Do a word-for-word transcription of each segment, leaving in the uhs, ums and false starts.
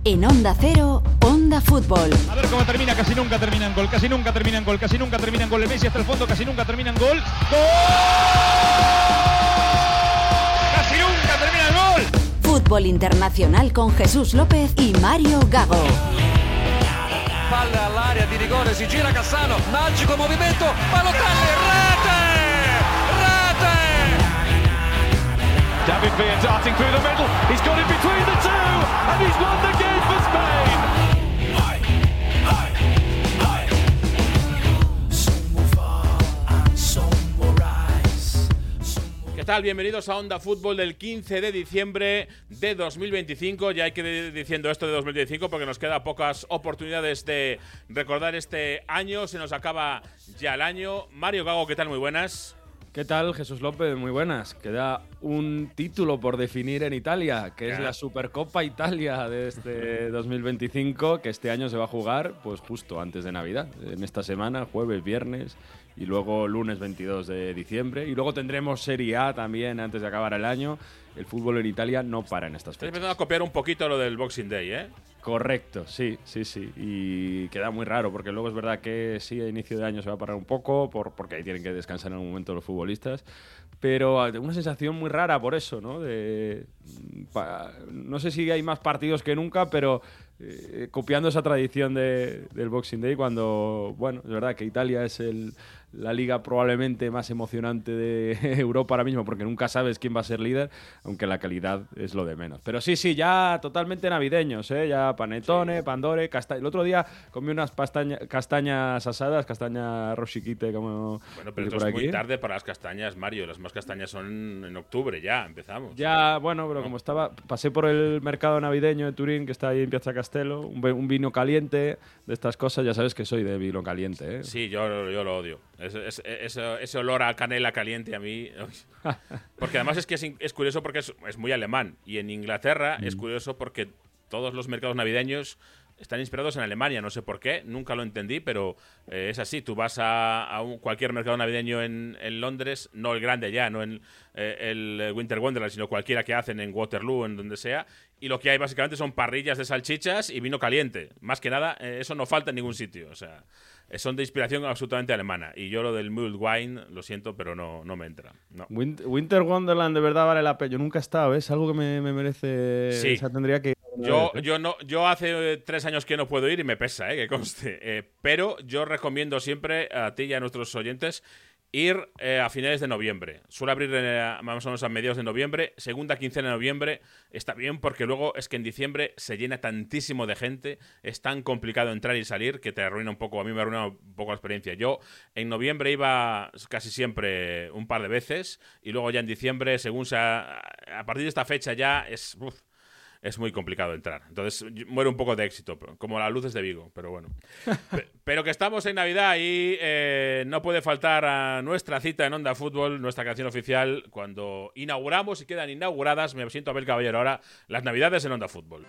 En Onda Cero, Onda Fútbol. A ver cómo termina, casi nunca terminan gol, casi nunca terminan gol, casi nunca terminan gol. El Messi hasta el fondo, casi nunca terminan gol. ¡Gol! ¡Casi nunca terminan gol! Fútbol internacional con Jesús López y Mario Gago. Palla all'area di rigore, si gira Cassano, magico movimento, Balotelli, rete! David Villa darting through the middle, he's got it between the two, and he's won the game for Spain! ¿Qué tal? Bienvenidos a Onda Fútbol del quince de diciembre de dos mil veinticinco. Ya hay que ir diciendo esto de dos mil veinticinco porque nos queda pocas oportunidades de recordar este año. Se nos acaba ya el año. Mario Gago, ¿qué tal? Muy buenas. ¿Qué tal, Jesús López? Muy buenas. Queda un título por definir en Italia, que es la Supercopa Italia de este dos mil veinticinco, que este año se va a jugar pues justo antes de Navidad, en esta semana, jueves, viernes y luego lunes veintidós de diciembre. Y luego tendremos Serie A también antes de acabar el año. El fútbol en Italia no para en estas Estoy fechas. empezando a copiar un poquito lo del Boxing Day, ¿eh? Correcto, sí, sí, sí. Y queda muy raro, porque luego es verdad que sí, a inicio de año se va a parar un poco, por, porque ahí tienen que descansar en algún momento los futbolistas. Pero una sensación muy rara por eso, ¿no? De, pa, no sé si hay más partidos que nunca, pero eh, copiando esa tradición de, del Boxing Day, cuando, bueno, es verdad que Italia es el, la liga probablemente más emocionante de Europa ahora mismo, porque nunca sabes quién va a ser líder, aunque la calidad es lo de menos. Pero sí, sí, ya totalmente navideños, ¿eh? Ya panetone, sí. Pandore, castaña. El otro día comí unas pastaña, castañas asadas, castaña rochiquite, como bueno, pero esto es muy tarde para las castañas, Mario. Las más castañas son en octubre, ya empezamos. Ya, bueno, pero no. Como estaba, pasé por el mercado navideño de Turín, que está ahí en Piazza Castello, un, un vino caliente, de estas cosas, ya sabes que soy de vino caliente, ¿eh? Sí, yo, yo lo odio. Es, es, es, ese olor a canela caliente a mí. Porque además es que es, es curioso porque es, es muy alemán. Y en Inglaterra mm. es curioso porque todos los mercados navideños están inspirados en Alemania, no sé por qué, nunca lo entendí, pero eh, es así. Tú vas a, a un, cualquier mercado navideño en, en Londres, no el grande ya, no en, eh, el Winter Wonderland, sino cualquiera que hacen en Waterloo, en donde sea, y lo que hay básicamente son parrillas de salchichas y vino caliente. Más que nada, eh, eso no falta en ningún sitio, o sea, eh, son de inspiración absolutamente alemana. Y yo lo del mulled wine, lo siento, pero no, no me entra. No. Winter Wonderland de verdad vale la pena. Yo nunca he estado, es algo que me, me merece. Sí. O sea, tendría que. Yo, yo, no, yo hace tres años que no puedo ir y me pesa, eh, que conste. Eh, pero yo recomiendo siempre a ti y a nuestros oyentes ir eh, a finales de noviembre. Suele abrir eh, más o menos a mediados de noviembre. Segunda quincena de noviembre está bien porque luego es que en diciembre se llena tantísimo de gente. Es tan complicado entrar y salir que te arruina un poco. A mí me arruina un poco la experiencia. Yo en noviembre iba casi siempre un par de veces y luego ya en diciembre, según sea, a partir de esta fecha ya es... Uf, es muy complicado entrar. Entonces muere un poco de éxito, como las luces de Vigo, pero bueno. P- pero que estamos en Navidad y eh, no puede faltar a nuestra cita en Onda Fútbol, nuestra canción oficial, cuando inauguramos y quedan inauguradas, me siento Abel Caballero ahora, las Navidades en Onda Fútbol.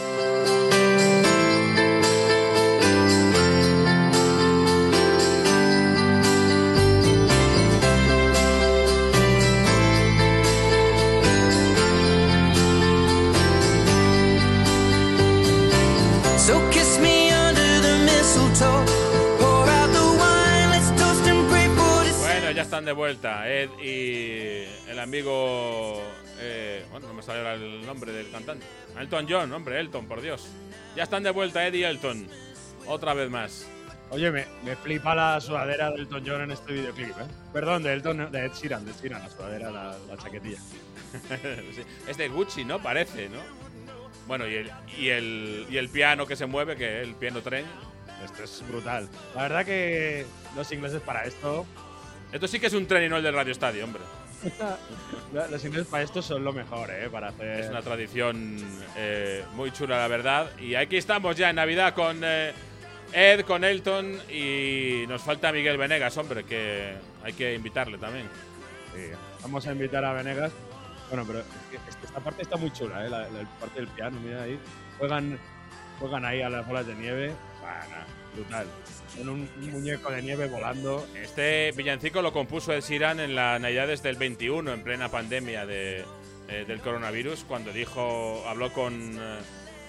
Bueno, ya están de vuelta Ed y el amigo eh, bueno, no me sale ahora el nombre del cantante, Elton John, hombre, Elton, por Dios. Ya están de vuelta Ed y Elton, otra vez más. Oye, me, me flipa la sudadera de Elton John en este videoclip, ¿eh? Perdón, de Elton, de Ed Sheeran, de Ed Sheeran, la sudadera, la, la chaquetilla. Sí, es de Gucci, ¿no? Parece, ¿no? Bueno, y el, y el, y el piano que se mueve, que es el piano tren. Esto es brutal. La verdad que los ingleses para esto... Esto sí que es un tren y no el del Radio Estadio, hombre. Los ingleses para esto son lo mejor, ¿eh? Para hacer... Es una tradición eh, muy chula, la verdad. Y aquí estamos ya en Navidad con eh, Ed, con Elton y nos falta Miguel Venegas, hombre, que hay que invitarle también. Sí, vamos a invitar a Venegas. Bueno, pero esta parte está muy chula, ¿eh? La, la parte del piano, mira ahí. Juegan, juegan ahí a las bolas de nieve. Bueno, brutal. Con un, un muñeco de nieve volando. Este villancico lo compuso Ed Sheeran en las Navidades del veintiuno, en plena pandemia de, eh, del coronavirus, cuando dijo, habló con, eh,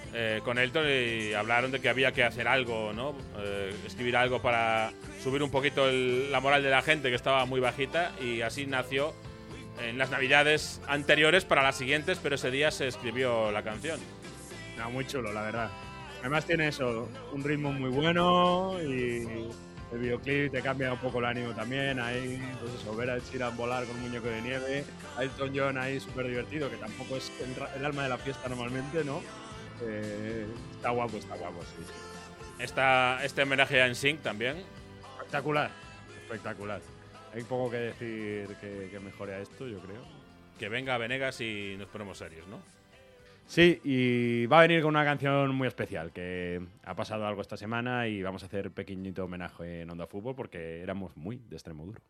eh, con Elton y hablaron de que había que hacer algo, ¿no? Eh, escribir algo para subir un poquito el, la moral de la gente, que estaba muy bajita, y así nació en las navidades anteriores para las siguientes, pero ese día se escribió la canción. No, muy chulo, la verdad. Además tiene eso, un ritmo muy bueno y el videoclip te cambia un poco el ánimo también. Ahí, pues eso, ver a Ed Sheeran volar con un muñeco de nieve, a Elton John ahí súper divertido, que tampoco es el, el alma de la fiesta normalmente, ¿no? Eh, está guapo, está guapo, sí, sí. Esta, este homenaje a N Sync también. Espectacular, espectacular. Hay poco que decir que, que mejore a esto, yo creo. Que venga Venegas y nos ponemos serios, ¿no? Sí, y va a venir con una canción muy especial, que ha pasado algo esta semana y vamos a hacer pequeñito homenaje en Onda Fútbol porque éramos muy de Extremoduro.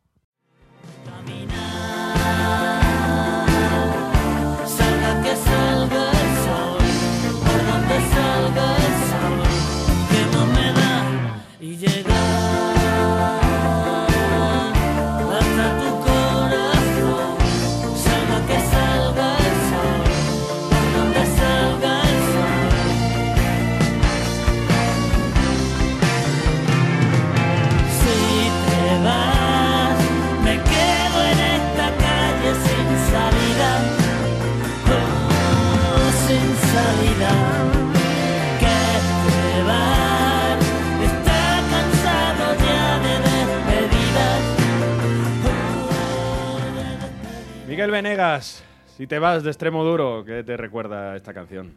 Salga que salga el sol, por donde salga el sol, que no me da y llegar hasta tu corazón. Salga que salga el sol, por donde salga el sol. Si te vas, me quedo en esta calle sin salida. Sin salida, que te va, está cansado ya de despedidas. Miguel Venegas, si te vas de Extremoduro, ¿qué te recuerda esta canción?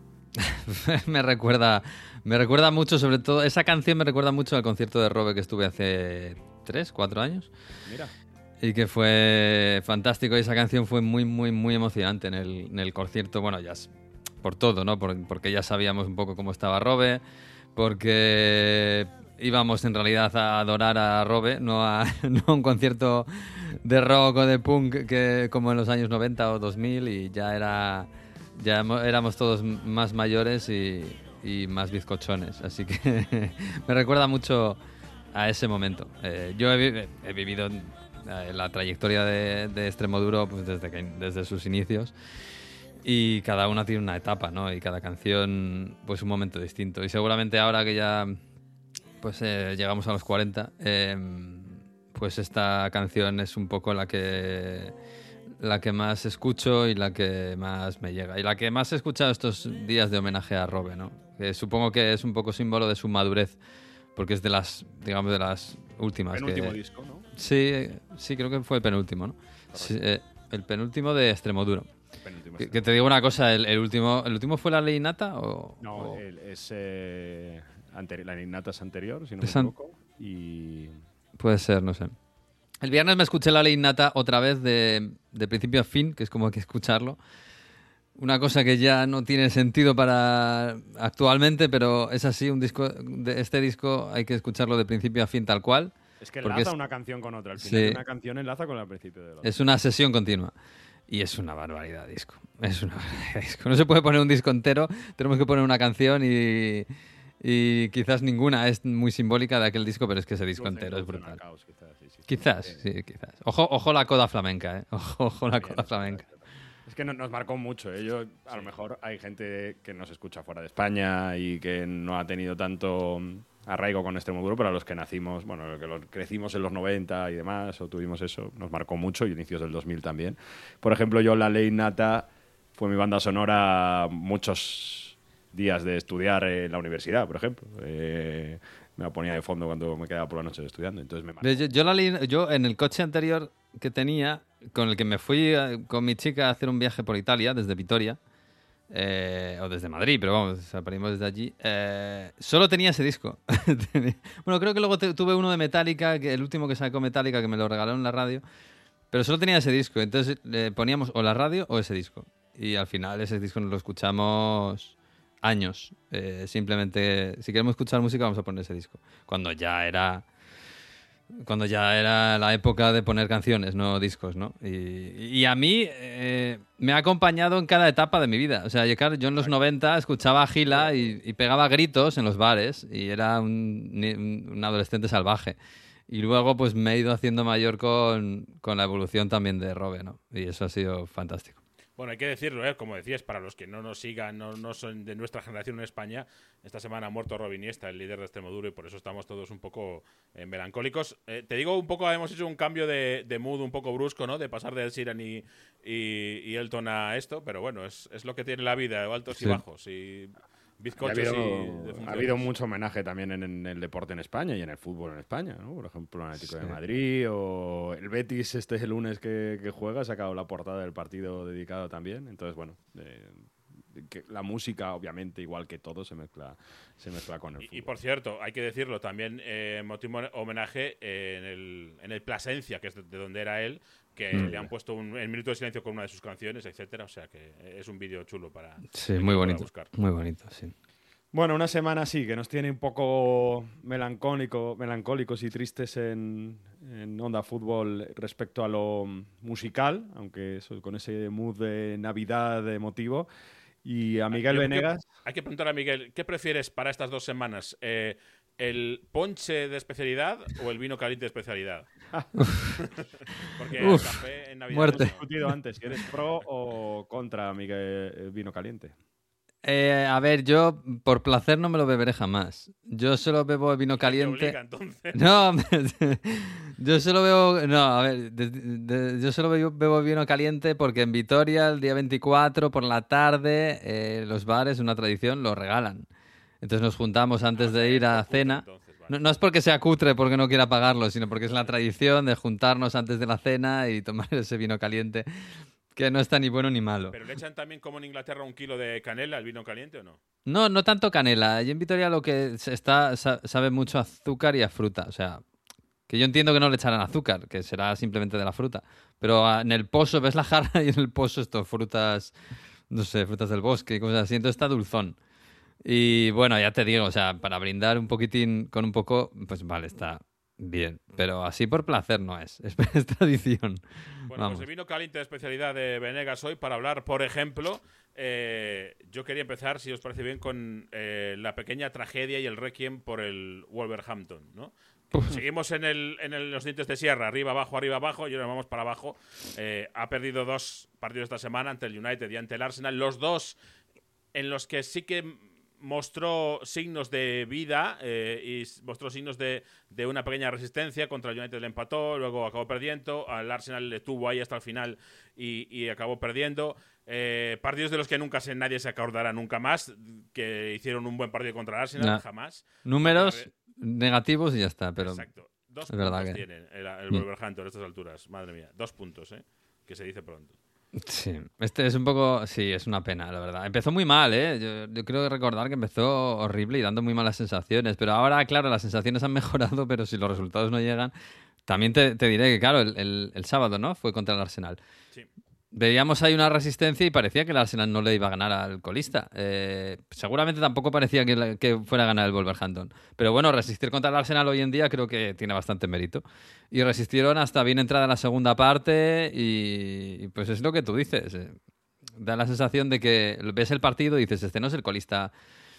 me recuerda me recuerda mucho, sobre todo, esa canción me recuerda mucho al concierto de Robe que estuve hace tres, cuatro años. Mira. Y que fue fantástico, y esa canción fue muy, muy, muy emocionante en el, en el concierto. Bueno, ya por todo, ¿no? Por, porque ya sabíamos un poco cómo estaba Robe, porque íbamos en realidad a adorar a Robe, no a, no a un concierto de rock o de punk que, como en los años noventa o dos mil, y ya era ya éramos todos más mayores y, y más bizcochones. Así que me recuerda mucho a ese momento. Eh, yo he, he vivido la trayectoria de, de Extremoduro pues desde, que, desde sus inicios, y cada una tiene una etapa, ¿no? Y cada canción pues un momento distinto, y seguramente ahora que ya pues eh, llegamos a los cuarenta, eh, pues esta canción es un poco la que la que más escucho y la que más me llega, y la que más he escuchado estos días de homenaje a Robe, ¿no? Que supongo que es un poco símbolo de su madurez, porque es de las, digamos, de las últimas. Penúltimo que, disco, ¿no? Sí, sí, creo que fue el penúltimo, ¿no? Sí, eh, el penúltimo de Extremoduro. Penúltimo que, que te digo una cosa, el, el último ¿el último fue La Ley Innata o...? No, o... El, es eh, anteri- La Ley Innata es anterior, si no ¿Es me an- equivoco. Y... Puede ser, no sé. El viernes me escuché La Ley Innata otra vez de, de principio a fin, que es como hay que escucharlo. Una cosa que ya no tiene sentido para actualmente, pero es así, un disco de este disco hay que escucharlo de principio a fin tal cual. Es que porque enlaza es, una canción con otra. Al final sí, una canción enlaza con el principio de la otra. es una sesión continua. Y es una barbaridad disco. Es una barbaridad disco. No se puede poner un disco entero, tenemos que poner una canción y, y quizás ninguna es muy simbólica de aquel disco, pero es que ese disco entero es brutal. Caos, quizás, sí, sí, sí. Quizás, sí, quizás. Ojo, ojo la coda flamenca, ¿eh? Ojo, ojo la coda flamenca. Es que no, nos marcó mucho, ¿eh? Yo, a lo mejor hay gente que nos escucha fuera de España y que no ha tenido tanto arraigo con Extremoduro, pero a los que nacimos, bueno, que los crecimos en los noventa y demás, o tuvimos eso, nos marcó mucho, y inicios del dos mil también. Por ejemplo, yo La Ley Innata fue mi banda sonora muchos días de estudiar en la universidad, por ejemplo. Eh, me la ponía de fondo cuando me quedaba por la noche estudiando, entonces me marcó. Yo, yo, la leí, yo en el coche anterior que tenía, con el que me fui a, con mi chica a hacer un viaje por Italia, desde Vitoria, eh, o desde Madrid, pero vamos, o sea, partimos desde allí, eh, solo tenía ese disco. Bueno, creo que luego te, tuve uno de Metallica, que el último que sacó Metallica, que me lo regaló en la radio, pero solo tenía ese disco, entonces eh, poníamos o la radio o ese disco, y al final ese disco nos lo escuchamos años. Eh, simplemente, si queremos escuchar música, vamos a poner ese disco. Cuando ya era... Cuando ya era la época de poner canciones, no discos, ¿no? Y, y a mí eh, me ha acompañado en cada etapa de mi vida. O sea, yo, claro, yo en los noventa escuchaba a Gila y, y pegaba gritos en los bares y era un, un adolescente salvaje. Y luego pues me he ido haciendo mayor con, con la evolución también de Robe, ¿no? Y eso ha sido fantástico. Bueno, hay que decirlo, ¿eh? Como decías, para los que no nos sigan, no, no son de nuestra generación en España, esta semana ha muerto Robin Iniesta, el líder de Extremoduro, y por eso estamos todos un poco eh, melancólicos. Eh, te digo, un poco hemos hecho un cambio de, de mood un poco brusco, ¿no? De pasar de Ed Sheeran y, y, y Elton a esto, pero bueno, es, es lo que tiene la vida, altos sí. y bajos. Y bizcochos ha habido, y ha habido mucho homenaje también en, en el deporte en España y en el fútbol en España, ¿no? Por ejemplo, el Atlético sí. de Madrid o el Betis este lunes que, que juega ha sacado la portada del partido dedicado también. Entonces, bueno, eh, que la música, obviamente, igual que todo, se mezcla, se mezcla con el y, fútbol. Y, por cierto, hay que decirlo, también eh, motivo homenaje eh, en el, en el Plasencia, que es de, de donde era él, que mm. le han puesto un el minuto de silencio con una de sus canciones, etcétera. O sea que es un vídeo chulo para sí, muy bonito, buscar. Muy bonito, sí. Bueno, una semana así que nos tiene un poco melancólico, melancólicos y tristes en, en Onda Fútbol respecto a lo musical, aunque eso, con ese mood de Navidad emotivo. Y a Miguel Yo, Venegas. Hay que preguntar a Miguel, ¿qué prefieres para estas dos semanas? Eh, ¿El ponche de especialidad o el vino caliente de especialidad? Porque Uf, el café en Navidad muerte. Hemos discutido antes si eres pro o contra Miguel el vino caliente. Eh, a ver, yo por placer no me lo beberé jamás. Yo solo bebo vino caliente. Te obliga, entonces. No, yo solo bebo. No, a ver, de, de, yo solo bebo, bebo vino caliente porque en Vitoria el día veinticuatro por la tarde eh, los bares, una tradición, lo regalan. Entonces nos juntamos antes Ah, de sí, ir a cutre, cena. entonces, vale. No, no es porque sea cutre, porque no quiera pagarlo, sino porque es la tradición de juntarnos antes de la cena y tomar ese vino caliente. Que no está ni bueno ni malo. ¿Pero le echan también como en Inglaterra un kilo de canela al vino caliente o no? No, no tanto canela. Allí en Vitoria lo que se está sabe mucho a azúcar y a fruta. O sea, que yo entiendo que no le echarán azúcar, que será simplemente de la fruta. Pero en el pozo, ves la jarra y en el pozo esto, frutas, no sé, frutas del bosque y cosas así. Entonces está dulzón. Y bueno, ya te digo, o sea, para brindar un poquitín con un poco, pues vale, está bien. Pero así por placer no es, es, es tradición. Bueno, Vamos. pues el vino caliente de especialidad de Venegas hoy para hablar, por ejemplo, eh, yo quería empezar, si os parece bien, con eh, la pequeña tragedia y el requiem por el Wolverhampton, ¿no? Seguimos en, el, en el, los dientes de sierra, arriba, abajo, arriba, abajo, y ahora vamos para abajo. Eh, ha perdido dos partidos esta semana ante el United y ante el Arsenal, los dos en los que sí que mostró signos de vida eh, y mostró signos de, de una pequeña resistencia. Contra el United le empató, luego acabó perdiendo, al Arsenal le tuvo ahí hasta el final y, y acabó perdiendo. Eh, partidos de los que nunca se, nadie se acordará nunca más, que hicieron un buen partido contra el Arsenal, nah. jamás. Números Ver... negativos y ya está, pero exacto. Dos es puntos verdad que... tiene el, el Wolverhampton a estas alturas, madre mía, dos puntos, ¿eh? Que se dice pronto. Sí, este es un poco... Sí, es una pena, la verdad. Empezó muy mal, ¿eh? Yo, yo creo recordar que empezó horrible y dando muy malas sensaciones. Pero ahora, claro, las sensaciones han mejorado, pero si los resultados no llegan... También te, te diré que, claro, el, el, el sábado, ¿no? Fue contra el Arsenal. Sí. Veíamos ahí una resistencia y parecía que el Arsenal no le iba a ganar al colista. Eh, seguramente tampoco parecía que, la, que fuera a ganar el Wolverhampton. Pero bueno, resistir contra el Arsenal hoy en día creo que tiene bastante mérito. Y resistieron hasta bien entrada la segunda parte y, y pues es lo que tú dices. Eh, da la sensación de que ves el partido y dices, este no es el colista,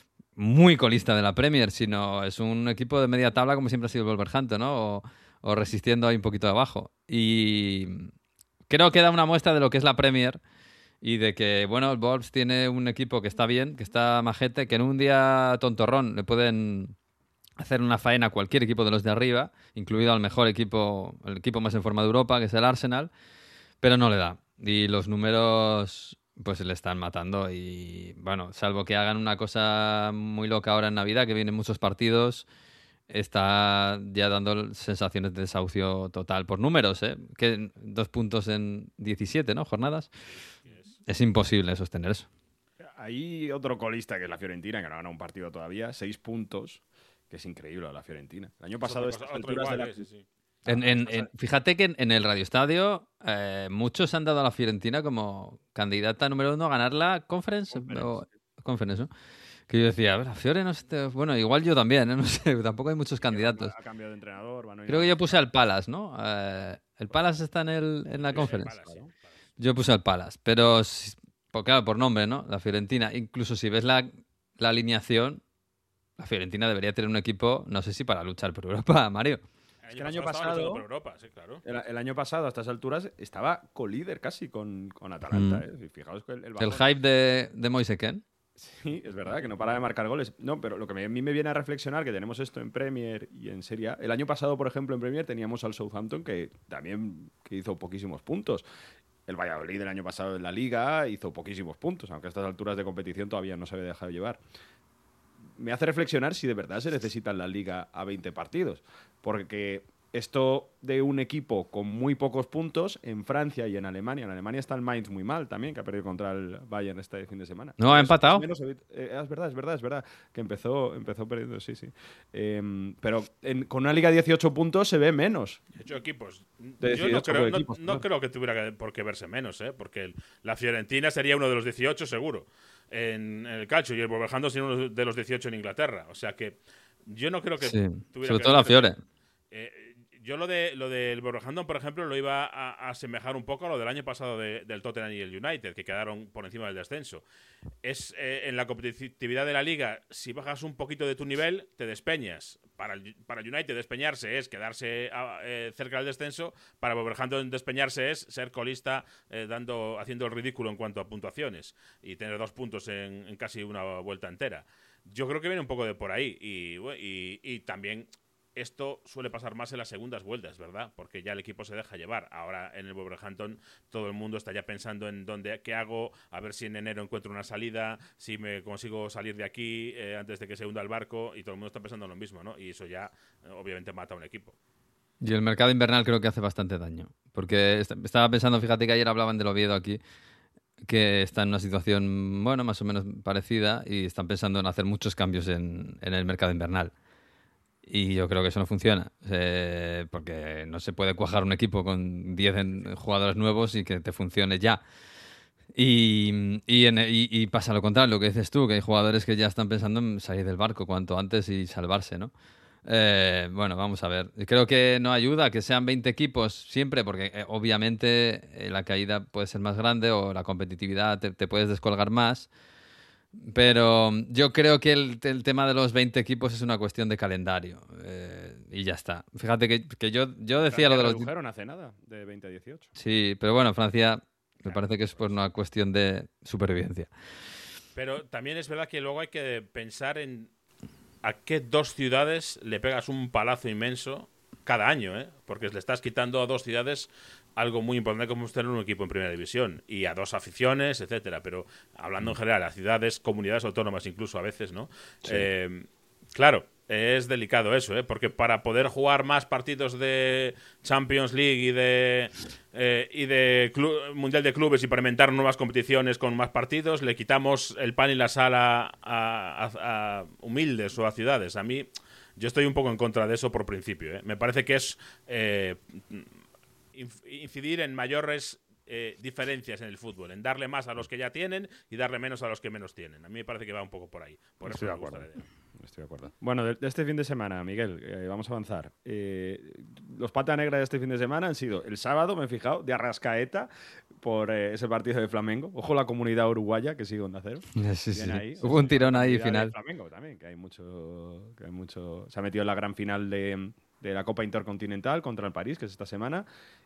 muy colista de la Premier, sino es un equipo de media tabla como siempre ha sido el Wolverhampton, ¿no? O, o resistiendo ahí un poquito de abajo. Y... creo que da una muestra de lo que es la Premier y de que, bueno, el Wolves tiene un equipo que está bien, que está majete, que en un día tontorrón le pueden hacer una faena a cualquier equipo de los de arriba, incluido al mejor equipo, el equipo más en forma de Europa, que es el Arsenal, pero no le da. Y los números pues le están matando y, bueno, salvo que hagan una cosa muy loca ahora en Navidad, que vienen muchos partidos... está ya dando sensaciones de desahucio total por números, ¿eh? Que dos puntos en diecisiete, ¿no? Jornadas. Es imposible sostener eso. Hay otro colista que es la Fiorentina, que no ha ganado un partido todavía, seis puntos, que es increíble la Fiorentina. El año pasado, otro, estas otro alturas igual, de la... eh, sí, sí. En, en, en, fíjate que en, en el Radio Estadio eh, muchos han dado a la Fiorentina como candidata número uno a ganar la Conference. Conference, o, conference ¿no? Que yo decía, a ver, la Fiore no sé, bueno, igual yo también, ¿eh? No sé, tampoco hay muchos candidatos. Ha cambiado de entrenador. Bueno, creo que yo puse al Palace, ¿no? Eh, el Palace está en, el, en la Sí, Conference. Palace, sí, Palace. Yo puse al Palace, pero por, claro, por nombre, ¿no? La Fiorentina. Incluso si ves la, la alineación, la Fiorentina debería tener un equipo, no sé si para luchar por Europa, Mario. Es que el año pasado, estaba por Europa, sí, claro. el, el año pasado, a estas alturas, estaba colíder casi con, con Atalanta. Mm. ¿eh? Fijaos que el, el, El hype de, de Moise Kean. Sí, es verdad, que no para de marcar goles. No, pero lo que me- a mí me viene a reflexionar, que tenemos esto en Premier y en Serie A. El año pasado, por ejemplo, en Premier teníamos al Southampton, que también que hizo poquísimos puntos. El Valladolid el año pasado en la Liga hizo poquísimos puntos, aunque a estas alturas de competición todavía no se había dejado llevar. Me hace reflexionar si de verdad se necesita en la Liga a veinte partidos. Porque esto de un equipo con muy pocos puntos en Francia y en Alemania. En Alemania está el Mainz muy mal también, que ha perdido contra el Bayern este fin de semana. No, ha Es- empatado. es menos evi- eh, es verdad, es verdad, es verdad. Que empezó, empezó perdiendo, sí, sí. Em, pero en- con una Liga de dieciocho puntos se ve menos. De hecho, equipos. De Yo no dieciocho creo, no- equipos, no claro. creo que tuviera que- por qué verse menos, ¿eh? Porque el- la Fiorentina sería uno de los dieciocho, seguro, en, en el calcio, y el Wolverhampton sería uno de los dieciocho en Inglaterra. O sea que yo no creo que Sí, tuviera sobre que todo la verse- Fiore. Eh, yo lo de lo del Wolverhampton, por ejemplo, lo iba a, a asemejar un poco a lo del año pasado de- del Tottenham y el United, que quedaron por encima del descenso. Es eh, en la competitividad de la liga, si bajas un poquito de tu nivel, te despeñas. Para el, para el United despeñarse es quedarse a- eh, cerca del descenso, para Wolverhampton despeñarse es ser colista eh, dando haciendo el ridículo en cuanto a puntuaciones y tener dos puntos en, en casi una vuelta entera. Yo creo que viene un poco de por ahí y, bu- y, y también esto suele pasar más en las segundas vueltas, ¿verdad? Porque ya el equipo se deja llevar. Ahora en el Wolverhampton todo el mundo está ya pensando en dónde, qué hago, a ver si en enero encuentro una salida, si me consigo salir de aquí eh, antes de que se hunda el barco, y todo el mundo está pensando en lo mismo, ¿no? Y eso ya eh, obviamente mata a un equipo. Y el mercado invernal creo que hace bastante daño. Porque est- estaba pensando, fíjate que ayer hablaban del Oviedo aquí, que está en una situación, bueno, más o menos parecida y están pensando en hacer muchos cambios en, en el mercado invernal. Y yo creo que eso no funciona, eh, porque no se puede cuajar un equipo con diez en- jugadores nuevos y que te funcione ya. Y, y, en- y- y pasa lo contrario, lo que dices tú, que hay jugadores que ya están pensando en salir del barco cuanto antes y salvarse, ¿no? Eh, bueno, vamos a ver. Creo que no ayuda que sean veinte equipos siempre, porque eh, obviamente eh, la caída puede ser más grande o la competitividad te, te puedes descolgar más. Pero yo creo que el, el tema de los veinte equipos es una cuestión de calendario. eh, y ya está. Fíjate que, que yo, yo decía lo de los... redujeron hace nada, de veinte a dieciocho. Sí, pero bueno, Francia me parece que es por una cuestión de supervivencia. Pero también es verdad que luego hay que pensar en a qué dos ciudades le pegas un palazo inmenso cada año, ¿eh? Porque le estás quitando a dos ciudades algo muy importante como es tener un equipo en primera división y a dos aficiones, etcétera. Pero hablando en general, a ciudades, comunidades autónomas incluso a veces, ¿no? Sí. Eh, claro, es delicado eso, ¿eh? Porque para poder jugar más partidos de Champions League y de eh, y de clu- Mundial de Clubes y para inventar nuevas competiciones con más partidos, le quitamos el pan y la sal a, a- a- a humildes o a ciudades. A mí, yo estoy un poco en contra de eso por principio, ¿eh? Me parece que es eh, inf- incidir en mayores eh, diferencias en el fútbol, en darle más a los que ya tienen y darle menos a los que menos tienen. A mí me parece que va un poco por ahí. Por Estoy eso de me gusta acuerdo. la idea. Estoy de acuerdo. Bueno, de, de este fin de semana, Miguel, eh, vamos a avanzar. Eh, los pata negra de este fin de semana han sido el sábado, me he fijado, de Arrascaeta por eh, ese partido de Flamengo. Ojo la comunidad uruguaya que sigue Onda Cero. Sí, sí. Bien ahí. Hubo un tirón ahí Comunidad final. de Flamengo también, que hay mucho, que hay mucho. Se ha metido en la gran final de, de la Copa Intercontinental contra el París, que es esta semana.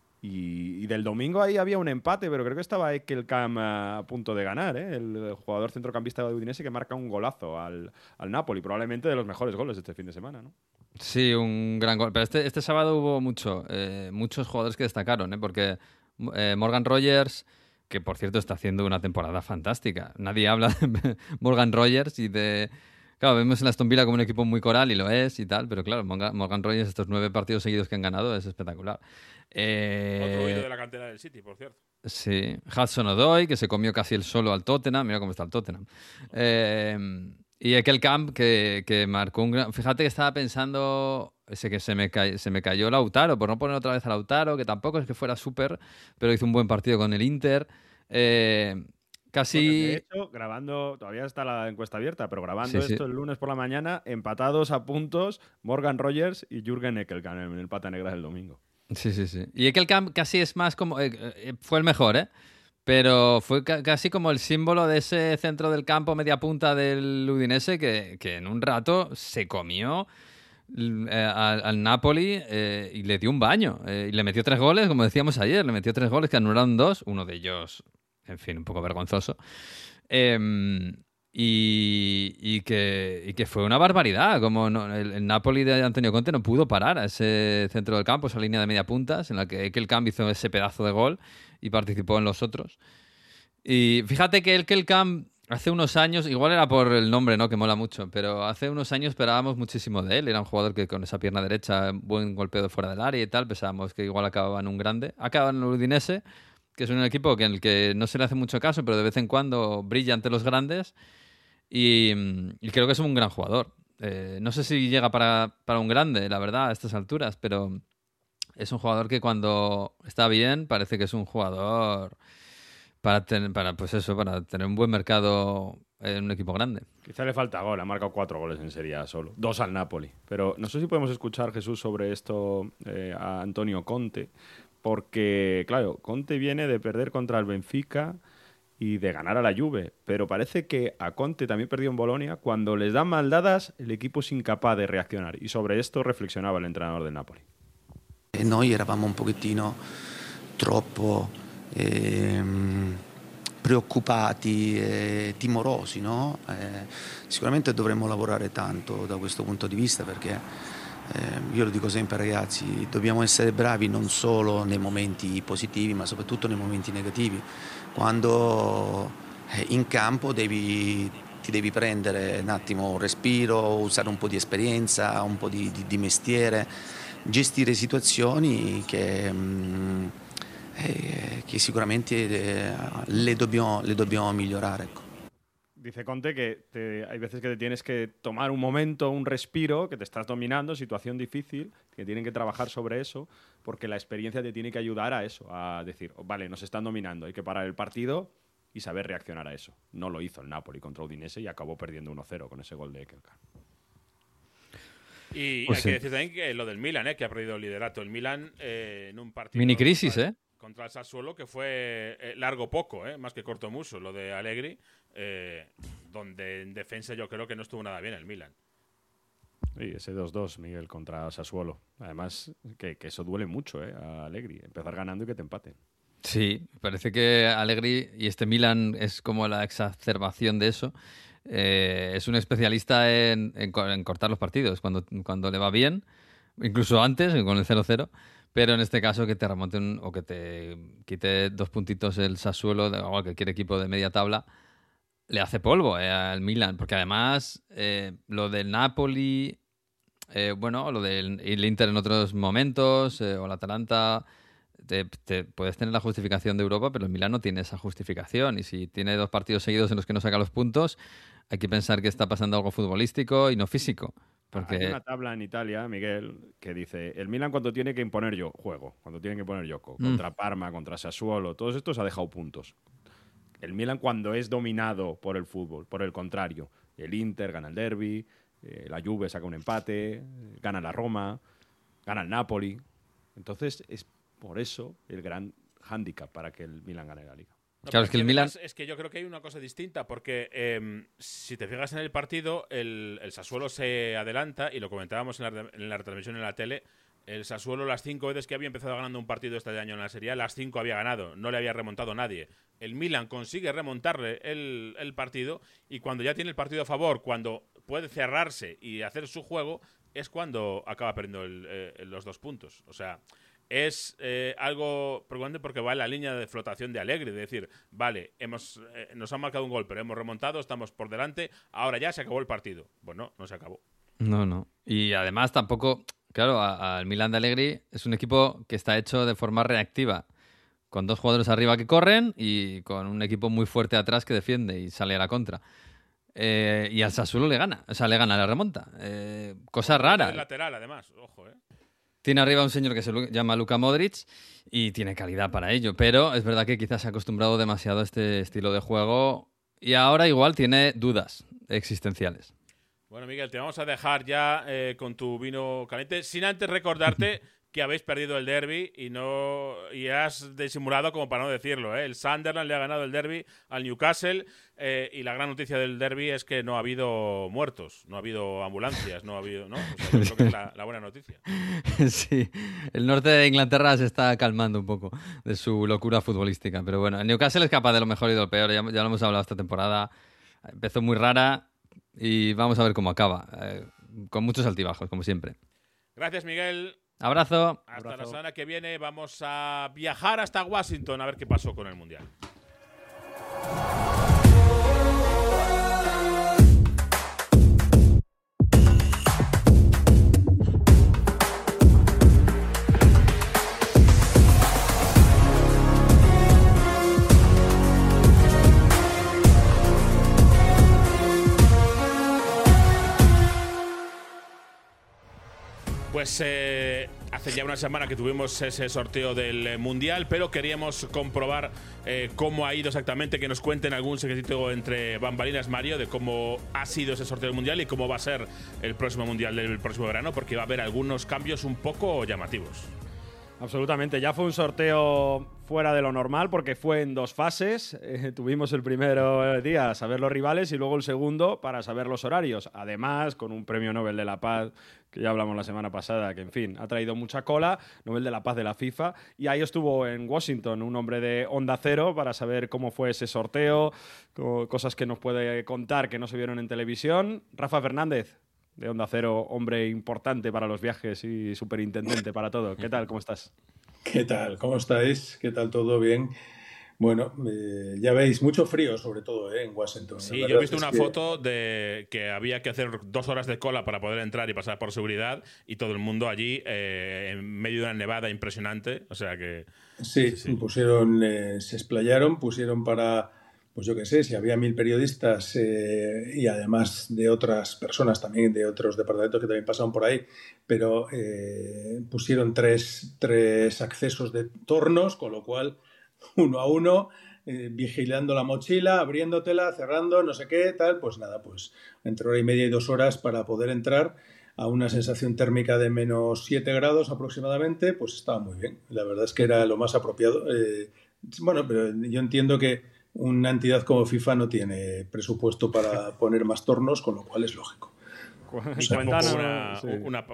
Y, y del domingo ahí había un empate, pero creo que estaba Ekelkam a punto de ganar, ¿eh? El jugador centrocampista de Udinese que marca un golazo al, al Napoli, probablemente de los mejores goles de este fin de semana, ¿no? Sí, un gran gol. Pero este, este sábado hubo mucho, eh, muchos jugadores que destacaron, ¿eh? Porque eh, Morgan Rogers, que por cierto está haciendo una temporada fantástica. Nadie habla de Morgan Rogers y de... Claro, vemos en la Aston Villa como un equipo muy coral y lo es y tal, pero claro, Morgan, Morgan Rogers, estos nueve partidos seguidos que han ganado, es espectacular. Eh, Otro oído de la cantera del City, por cierto. Sí, Hudson Odoi, que se comió casi el solo al Tottenham, mira cómo está el Tottenham. Eh, y Ekelkamp, que, que marcó un gran... Fíjate que estaba pensando, ese que se me, ca... se me cayó Lautaro, por no poner otra vez a Lautaro, que tampoco es que fuera súper, pero hizo un buen partido con el Inter. Eh, casi... Bueno, de hecho, grabando, todavía está la encuesta abierta, pero grabando Sí, sí. esto el lunes por la mañana, empatados a puntos Morgan Rogers y Jürgen Ekelkam en el pata negra del domingo. Sí, sí, sí. Y Ekelkamp casi es más como... eh, eh, fue el mejor, ¿eh? Pero fue ca- casi como el símbolo de ese centro del campo, media punta del Udinese, que, que en un rato se comió eh, al, al Napoli eh, y le dio un baño. Eh, y le metió tres goles, como decíamos ayer, le metió tres goles que anularon dos, uno de ellos, en fin, un poco vergonzoso. Eh, y, y, que, y que fue una barbaridad, como no, el, el Napoli de Antonio Conte no pudo parar a ese centro del campo, esa línea de media puntas, en la que Ekelkamp hizo ese pedazo de gol y participó en los otros. Y fíjate que el Ekelkamp hace unos años, igual era por el nombre, ¿no?, que mola mucho, pero hace unos años esperábamos muchísimo de él. Era un jugador que con esa pierna derecha, buen golpeo de fuera del área y tal, pensábamos que igual acababa en un grande. Acaba en el Udinese, que es un equipo que en el que no se le hace mucho caso, pero de vez en cuando brilla ante los grandes. Y, y creo que es un gran jugador. Eh, no sé si llega para, para un grande, la verdad, a estas alturas, pero es un jugador que cuando está bien parece que es un jugador para, ten, para, pues eso, para tener un buen mercado en un equipo grande. Quizá le falta gol, ha marcado cuatro goles en Serie A solo, dos al Napoli. Pero no sé si podemos escuchar, Jesús, sobre esto eh, a Antonio Conte, porque, claro, Conte viene de perder contra el Benfica y de ganar a la Juve, pero parece que a Conte también perdió en Bolonia. Cuando les dan mal dadas, el equipo es incapaz de reaccionar, y sobre esto reflexionaba el entrenador del Napoli. Noi eravamo un pochettino troppo ehm, preoccupati e timorosi, no? Eh, sicuramente dovremmo lavorare tanto da questo punto di vista, perché Eh, io lo dico sempre, ragazzi, dobbiamo essere bravi non solo nei momenti positivi, ma soprattutto nei momenti negativi. Quando eh, in campo devi, ti devi prendere un attimo un respiro, usare un po' di esperienza, un po' di, di, di mestiere, gestire situazioni che, mh, eh, che sicuramente eh, le, dobbiamo, le dobbiamo migliorare, ecco. Dice Conte que te, hay veces que te tienes que tomar un momento, un respiro, que te estás dominando, situación difícil, que tienen que trabajar sobre eso, porque la experiencia te tiene que ayudar a eso, a decir, vale, nos están dominando, hay que parar el partido y saber reaccionar a eso. No lo hizo el Napoli contra Udinese y acabó perdiendo uno cero con ese gol de Ekelkamp. Y pues hay sí. que decir también que lo del Milan, ¿eh?, que ha perdido el liderato. El Milan eh, en un partido... Mini crisis, ¿eh? Contra el Sassuolo, que fue eh, largo poco, eh, más que corto mucho, lo de Allegri, eh, donde en defensa yo creo que no estuvo nada bien el Milan. Sí, ese dos dos, Miguel, contra Sassuolo. Además, que, que eso duele mucho, ¿eh?, a Allegri, empezar ganando y que te empaten. Sí, parece que Allegri y este Milan es como la exacerbación de eso. Eh, es un especialista en, en, en cortar los partidos cuando, cuando le va bien, incluso antes, con el cero cero. Pero en este caso que te remonten o que te quite dos puntitos el Sassuolo, o cualquier equipo de media tabla, le hace polvo eh, al Milan. Porque además eh, lo del Napoli, eh, bueno, lo del el Inter en otros momentos, eh, o el Atalanta, te, te puedes tener la justificación de Europa, pero el Milan no tiene esa justificación. Y si tiene dos partidos seguidos en los que no saca los puntos, hay que pensar que está pasando algo futbolístico y no físico. Porque... Hay una tabla en Italia, Miguel, que dice el Milan cuando tiene que imponer yo juego, cuando tiene que imponer yo Mm. contra Parma, contra Sassuolo, todos estos ha dejado puntos. El Milan cuando es dominado por el fútbol, por el contrario, el Inter gana el derbi, eh, la Juve saca un empate, eh, gana la Roma, gana el Napoli. Entonces es por eso el gran hándicap para que el Milan gane la Liga. No, claro, es que el Milan... Es que yo creo que hay una cosa distinta, porque eh, si te fijas en el partido, el, el Sassuolo se adelanta, y lo comentábamos en la, en la retransmisión en la tele, el Sassuolo las cinco veces que había empezado ganando un partido este año en la Serie A, las cinco había ganado, no le había remontado nadie. El Milan consigue remontarle el, el partido, y cuando ya tiene el partido a favor, cuando puede cerrarse y hacer su juego, es cuando acaba perdiendo el, eh, los dos puntos. O sea... Es eh, algo preocupante porque va en la línea de flotación de Allegri, de decir, vale, hemos eh, nos han marcado un gol, pero hemos remontado, estamos por delante, ahora ya se acabó el partido. Bueno, no se acabó. No, no. Y además tampoco, claro, al Milan de Allegri es un equipo que está hecho de forma reactiva, con dos jugadores arriba que corren y con un equipo muy fuerte atrás que defiende y sale a la contra. Eh, y al Sassuolo le gana, o sea, le gana la remonta. Eh, cosa rara. Es lateral, además, ojo, eh. Tiene arriba un señor que se llama Luka Modric y tiene calidad para ello, pero es verdad que quizás se ha acostumbrado demasiado a este estilo de juego y ahora igual tiene dudas existenciales. Bueno, Miguel, te vamos a dejar ya eh, con tu vino caliente, sin antes recordarte que habéis perdido el derbi y no y has disimulado como para no decirlo, ¿eh? El Sunderland le ha ganado el derbi al Newcastle eh, y la gran noticia del derbi es que no ha habido muertos, no ha habido ambulancias, no ha habido, ¿no? O sea, yo creo que es la, la buena noticia. Sí, el norte de Inglaterra se está calmando un poco de su locura futbolística, pero bueno, el Newcastle es capaz de lo mejor y de lo peor, ya, ya lo hemos hablado esta temporada, empezó muy rara y vamos a ver cómo acaba, eh, con muchos altibajos, como siempre. Gracias, Miguel. Abrazo. Hasta Abrazo. la semana que viene vamos a viajar hasta Washington a ver qué pasó con el Mundial. Pues eh, hace ya una semana que tuvimos ese sorteo del eh, Mundial, pero queríamos comprobar eh, cómo ha ido exactamente, que nos cuenten algún secretito entre bambalinas, Mario, de cómo ha sido ese sorteo del Mundial y cómo va a ser el próximo Mundial del próximo verano, porque va a haber algunos cambios un poco llamativos. Absolutamente, ya fue un sorteo fuera de lo normal porque fue en dos fases. Eh, tuvimos el primer día a saber los rivales y luego el segundo para saber los horarios. Además, con un premio Nobel de la Paz, que ya hablamos la semana pasada, que en fin, ha traído mucha cola, Nobel de la Paz de la FIFA. Y ahí estuvo en Washington un hombre de Onda Cero para saber cómo fue ese sorteo, cosas que nos puede contar que no se vieron en televisión. Rafa Fernández, de Onda Cero, hombre importante para los viajes y superintendente para todo. ¿Qué tal? ¿Cómo estás? ¿Qué tal? ¿Cómo estáis? ¿Qué tal todo? Bien. Bueno, eh, ya veis, mucho frío sobre todo ¿eh? en Washington. Sí, yo he visto una que... foto de que había que hacer dos horas de cola para poder entrar y pasar por seguridad y todo el mundo allí eh, en medio de una nevada impresionante. O sea que... Sí, sí, sí. pusieron, eh, se explayaron, pusieron para... Pues yo qué sé, si había mil periodistas eh, y además de otras personas también, de otros departamentos que también pasaban por ahí, pero eh, pusieron tres, tres accesos de tornos, con lo cual uno a uno, eh, vigilando la mochila, abriéndotela, cerrando, no sé qué, tal, pues nada, pues entre hora y media y dos horas para poder entrar a una sensación térmica de menos siete grados aproximadamente, pues estaba muy bien. La verdad es que era lo más apropiado. Eh, bueno, pero yo entiendo que una entidad como FIFA no tiene presupuesto para poner más tornos, con lo cual es lógico. O sea, una, sí. una,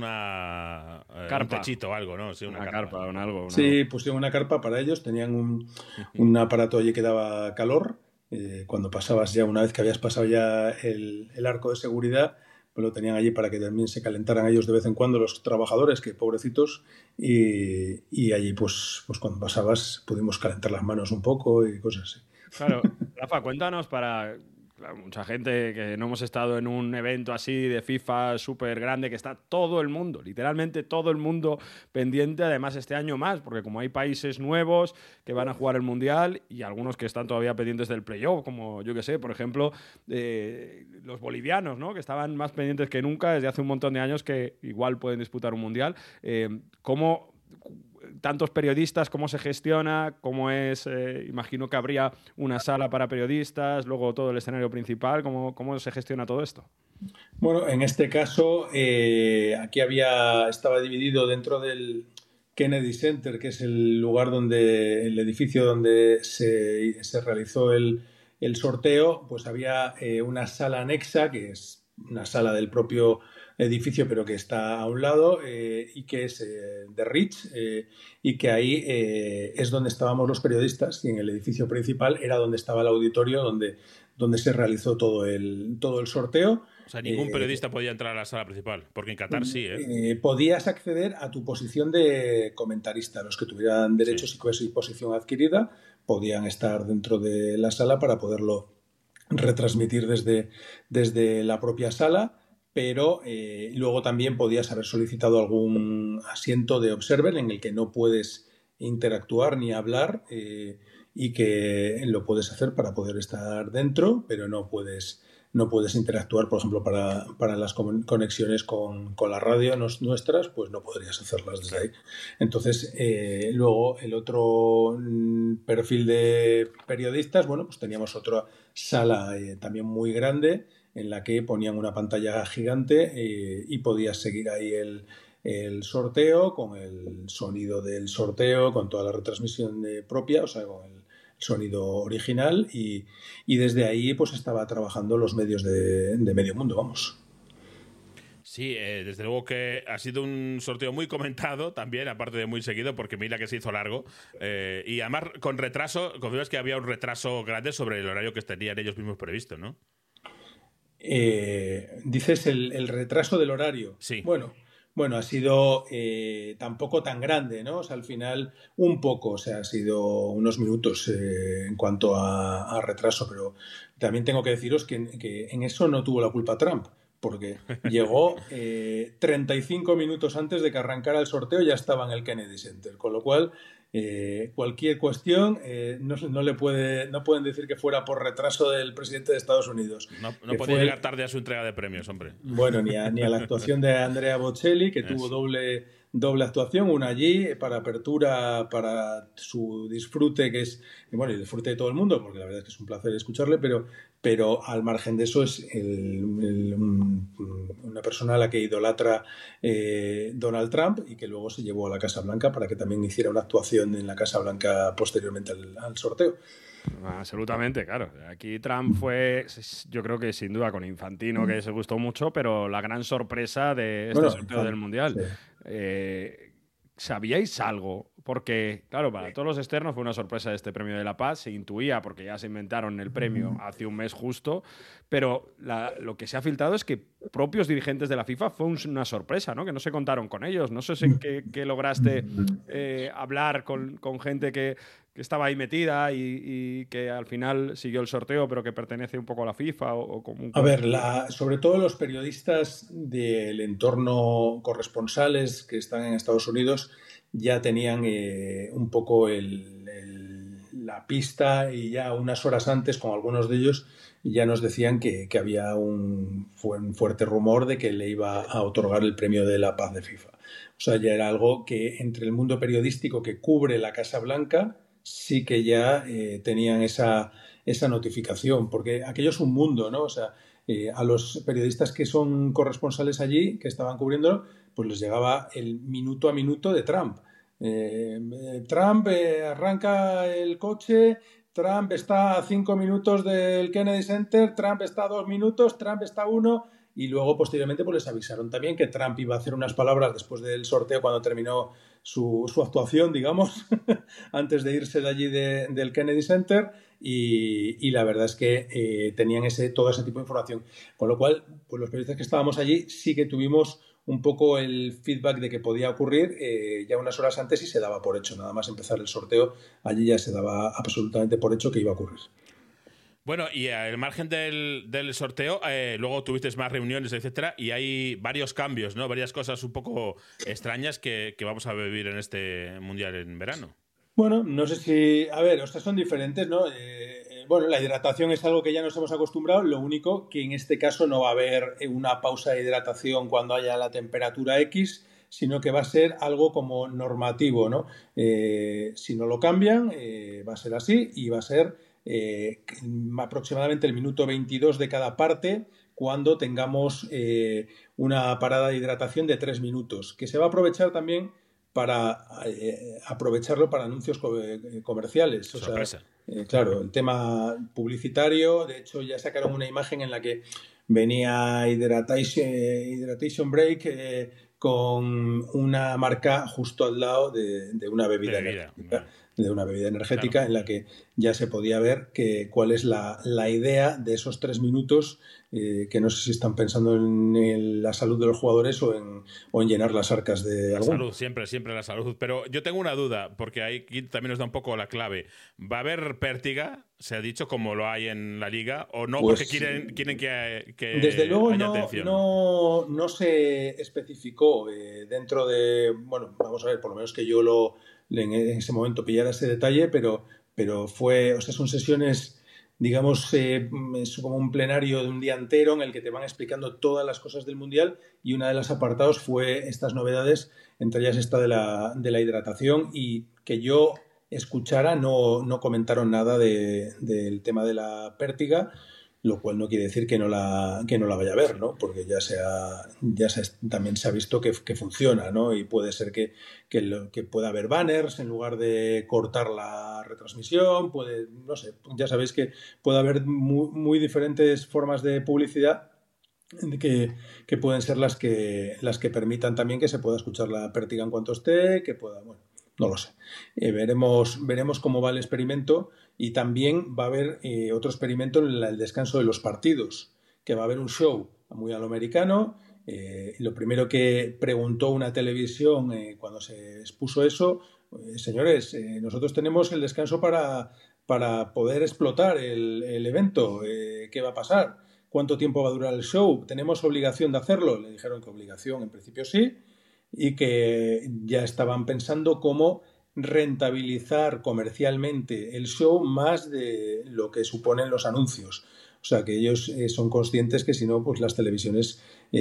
una eh, carpa. Un techito o algo, ¿no? Sí, una, una carpa, carpa, un algo. Una sí, algo. pusieron una carpa para ellos, tenían un, un aparato allí que daba calor. Eh, cuando pasabas ya, una vez que habías pasado ya el, el arco de seguridad, pues lo tenían allí para que también se calentaran ellos de vez en cuando los trabajadores, que pobrecitos, y, y allí pues, pues cuando pasabas pudimos calentar las manos un poco y cosas así. Claro, Rafa, cuéntanos para claro, mucha gente que no hemos estado en un evento así de FIFA súper grande, que está todo el mundo, literalmente todo el mundo pendiente, además este año más, porque como hay países nuevos que van a jugar el Mundial y algunos que están todavía pendientes del playoff, como yo que sé, por ejemplo, eh, los bolivianos, ¿no? Que estaban más pendientes que nunca desde hace un montón de años que igual pueden disputar un Mundial. Eh, ¿Cómo... tantos periodistas, cómo se gestiona, cómo es, eh, imagino que habría una sala para periodistas, luego todo el escenario principal, cómo, cómo se gestiona todo esto? Bueno, en este caso, eh, aquí había, estaba dividido dentro del Kennedy Center, que es el lugar donde, el edificio donde se, se realizó el, el sorteo, pues había eh, una sala anexa, que es una sala del propio edificio, pero que está a un lado eh, y que es eh, de Rich eh, y que ahí eh, es donde estábamos los periodistas, y en el edificio principal era donde estaba el auditorio donde, donde se realizó todo el, todo el sorteo. O sea, ningún eh, periodista podía entrar a la sala principal, porque en Qatar sí, ¿eh? eh podías acceder a tu posición de comentarista. Los que tuvieran derechos sí. y posición adquirida podían estar dentro de la sala para poderlo retransmitir desde, desde la propia sala. Pero eh, luego también podías haber solicitado algún asiento de observer en el que no puedes interactuar ni hablar eh, y que lo puedes hacer para poder estar dentro, pero no puedes, no puedes interactuar, por ejemplo, para, para las conexiones con, con la radio nuestras, pues no podrías hacerlas desde ahí. Entonces, eh, luego el otro perfil de periodistas, bueno, pues teníamos otra sala eh, también muy grande, en la que ponían una pantalla gigante eh, y podías seguir ahí el, el sorteo, con el sonido del sorteo, con toda la retransmisión de propia, o sea, con el sonido original, y, y desde ahí pues estaba trabajando los medios de, de medio mundo, vamos. Sí, eh, desde luego que ha sido un sorteo muy comentado también, aparte de muy seguido, porque mira que se hizo largo. Eh, y además con retraso, confirmas que había un retraso grande sobre el horario que tenían ellos mismos previsto, ¿no? Eh, dices el, el retraso del horario. Sí. Bueno, bueno, ha sido eh, tampoco tan grande, ¿no? O sea, al final un poco, o sea, ha sido unos minutos eh, en cuanto a, a retraso, pero también tengo que deciros que, que en eso no tuvo la culpa Trump, porque llegó eh, treinta y cinco minutos antes de que arrancara el sorteo, ya estaba en el Kennedy Center, con lo cual eh, cualquier cuestión eh, no, no le puede, no pueden decir que fuera por retraso del presidente de Estados Unidos. No, no podía fue, llegar tarde a su entrega de premios, hombre. Bueno, ni a, ni a la actuación de Andrea Bocelli, que tuvo doble, doble actuación, una allí para apertura, para su disfrute, que es, bueno, el disfrute de todo el mundo, porque la verdad es que es un placer escucharle, pero pero al margen de eso es el, el, un, una persona a la que idolatra eh, Donald Trump y que luego se llevó a la Casa Blanca para que también hiciera una actuación en la Casa Blanca posteriormente al, al sorteo. Absolutamente, claro. Aquí Trump fue, yo creo que sin duda con Infantino, que se gustó mucho, pero la gran sorpresa de este bueno, sorteo del Mundial. Sí. Eh, ¿Sabíais algo? Porque, claro, para todos los externos fue una sorpresa este Premio de la Paz, se intuía porque ya se inventaron el premio hace un mes justo, pero la, lo que se ha filtrado es que propios dirigentes de la FIFA fue una sorpresa, ¿no? Que no se contaron con ellos. No sé si que, que lograste eh, hablar con, con gente que, que estaba ahí metida y, y que al final siguió el sorteo, pero que pertenece un poco a la FIFA. O, o como un... A ver, la, sobre todo los periodistas del entorno corresponsales que están en Estados Unidos ya tenían eh, un poco el, el, la pista y ya unas horas antes con algunos de ellos ya nos decían que, que había un, un fuerte rumor de que le iba a otorgar el Premio de la Paz de FIFA. O sea, ya era algo que entre el mundo periodístico que cubre la Casa Blanca sí que ya eh, tenían esa, esa notificación, porque aquello es un mundo, ¿no? O sea, eh, a los periodistas que son corresponsales allí, que estaban cubriéndolo, pues les llegaba el minuto a minuto de Trump. Eh, Trump eh, arranca el coche, Trump está a cinco minutos del Kennedy Center, Trump está a dos minutos, Trump está a uno, y luego posteriormente pues les avisaron también que Trump iba a hacer unas palabras después del sorteo cuando terminó su, su actuación, digamos, antes de irse de allí de, del Kennedy Center, y, y la verdad es que eh, tenían ese, todo ese tipo de información. Con lo cual, pues los periodistas que estábamos allí sí que tuvimos un poco el feedback de que podía ocurrir eh, ya unas horas antes y se daba por hecho. Nada más empezar el sorteo, allí ya se daba absolutamente por hecho que iba a ocurrir. Bueno, y al margen del, del sorteo, eh, luego tuvisteis más reuniones, etcétera, y hay varios cambios, ¿no? Varias cosas un poco extrañas que, que vamos a vivir en este Mundial en verano. Bueno, no sé si... A ver, estas son diferentes, ¿no? Eh, bueno, la hidratación es algo que ya nos hemos acostumbrado, lo único que en este caso no va a haber una pausa de hidratación cuando haya la temperatura X, sino que va a ser algo como normativo, ¿no? Eh, si no lo cambian, eh, va a ser así y va a ser eh, aproximadamente el minuto veintidós de cada parte cuando tengamos eh, una parada de hidratación de tres minutos, que se va a aprovechar también para eh, aprovecharlo para anuncios co comerciales. O Sorpresa. sea, eh, claro, el tema publicitario, de hecho ya sacaron una imagen en la que venía Hydration, Hydration Break eh, con una marca justo al lado de, de una bebida, de bebida energética, de una bebida energética claro. En la que ya se podía ver que, cuál es la, la idea de esos tres minutos, eh, que no sé si están pensando en el, la salud de los jugadores o en, o en llenar las arcas de la algún. salud, siempre, siempre la salud. Pero yo tengo una duda, porque ahí también nos da un poco la clave. ¿Va a haber pértiga, se ha dicho, como lo hay en la Liga, o no? Pues, porque quieren, quieren que, que desde luego haya no, atención. No, no se especificó eh, dentro de... Bueno, vamos a ver, por lo menos que yo lo en ese momento pillara ese detalle, pero, pero fue... O sea, son sesiones, digamos, eh, es como un plenario de un día entero en el que te van explicando todas las cosas del Mundial, y una de las apartados fue estas novedades, entre ellas esta de la, de la hidratación, y que yo escuchara no, no comentaron nada de, del tema de la pértiga. lo cual no quiere decir que no la, que no la vaya a ver, ¿no? Porque ya, se ha, ya se, también se ha visto que, que funciona, ¿no? Y puede ser que, que, lo, que pueda haber banners en lugar de cortar la retransmisión, puede, no sé, ya sabéis que puede haber muy, muy diferentes formas de publicidad que, que pueden ser las que, las que permitan también que se pueda escuchar la pértiga en cuanto esté, que pueda, bueno, no lo sé. Eh, veremos, veremos cómo va el experimento y también va a haber eh, otro experimento en la, el descanso de los partidos, que va a haber un show muy a lo americano. Eh, lo primero que preguntó una televisión eh, cuando se expuso eso, eh, señores, eh, nosotros tenemos el descanso para, para poder explotar el, el evento. Eh, ¿Qué va a pasar? ¿Cuánto tiempo va a durar el show? ¿Tenemos obligación de hacerlo? Le dijeron que obligación, en principio sí, y que ya estaban pensando cómo rentabilizar comercialmente el show más de lo que suponen los anuncios. O sea, que ellos eh, son conscientes que si no, pues las televisiones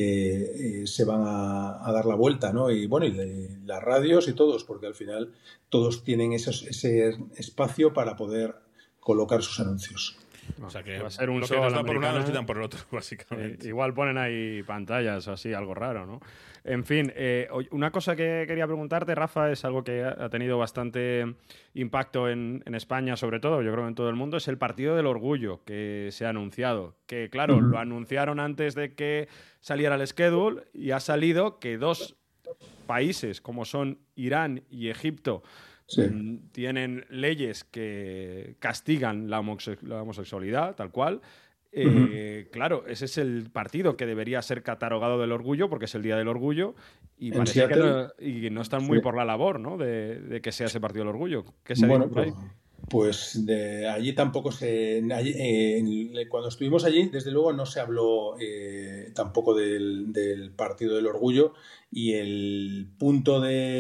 eh, eh, se van a, a dar la vuelta, ¿no? Y bueno, y de, las radios y todos, porque al final todos tienen esos, ese espacio para poder colocar sus anuncios. O sea que va a ser un lo show que nos dan por un lado americano. nos quitan por el otro, básicamente. Eh, igual ponen ahí pantallas o así, algo raro, ¿no? En fin, eh, una cosa que quería preguntarte, Rafa, es algo que ha tenido bastante impacto en, en España, sobre todo, yo creo que en todo el mundo, es el Partido del Orgullo que se ha anunciado. Que, claro, lo anunciaron antes de que saliera el schedule y ha salido que dos países, como son Irán y Egipto, Sí. tienen leyes que castigan la, homosex la homosexualidad, tal cual. Eh, Uh-huh. Claro, ese es el partido que debería ser catalogado del orgullo, porque es el Día del Orgullo, y En parece que Seattle, no, y no están muy sí. por la labor, ¿no? De, de que sea ese partido del orgullo. ¿Qué se ha Bueno, dicho por ahí? pues, pues de allí tampoco se... Allí, eh, en- cuando estuvimos allí, desde luego no se habló eh, tampoco del, del Partido del Orgullo, y el punto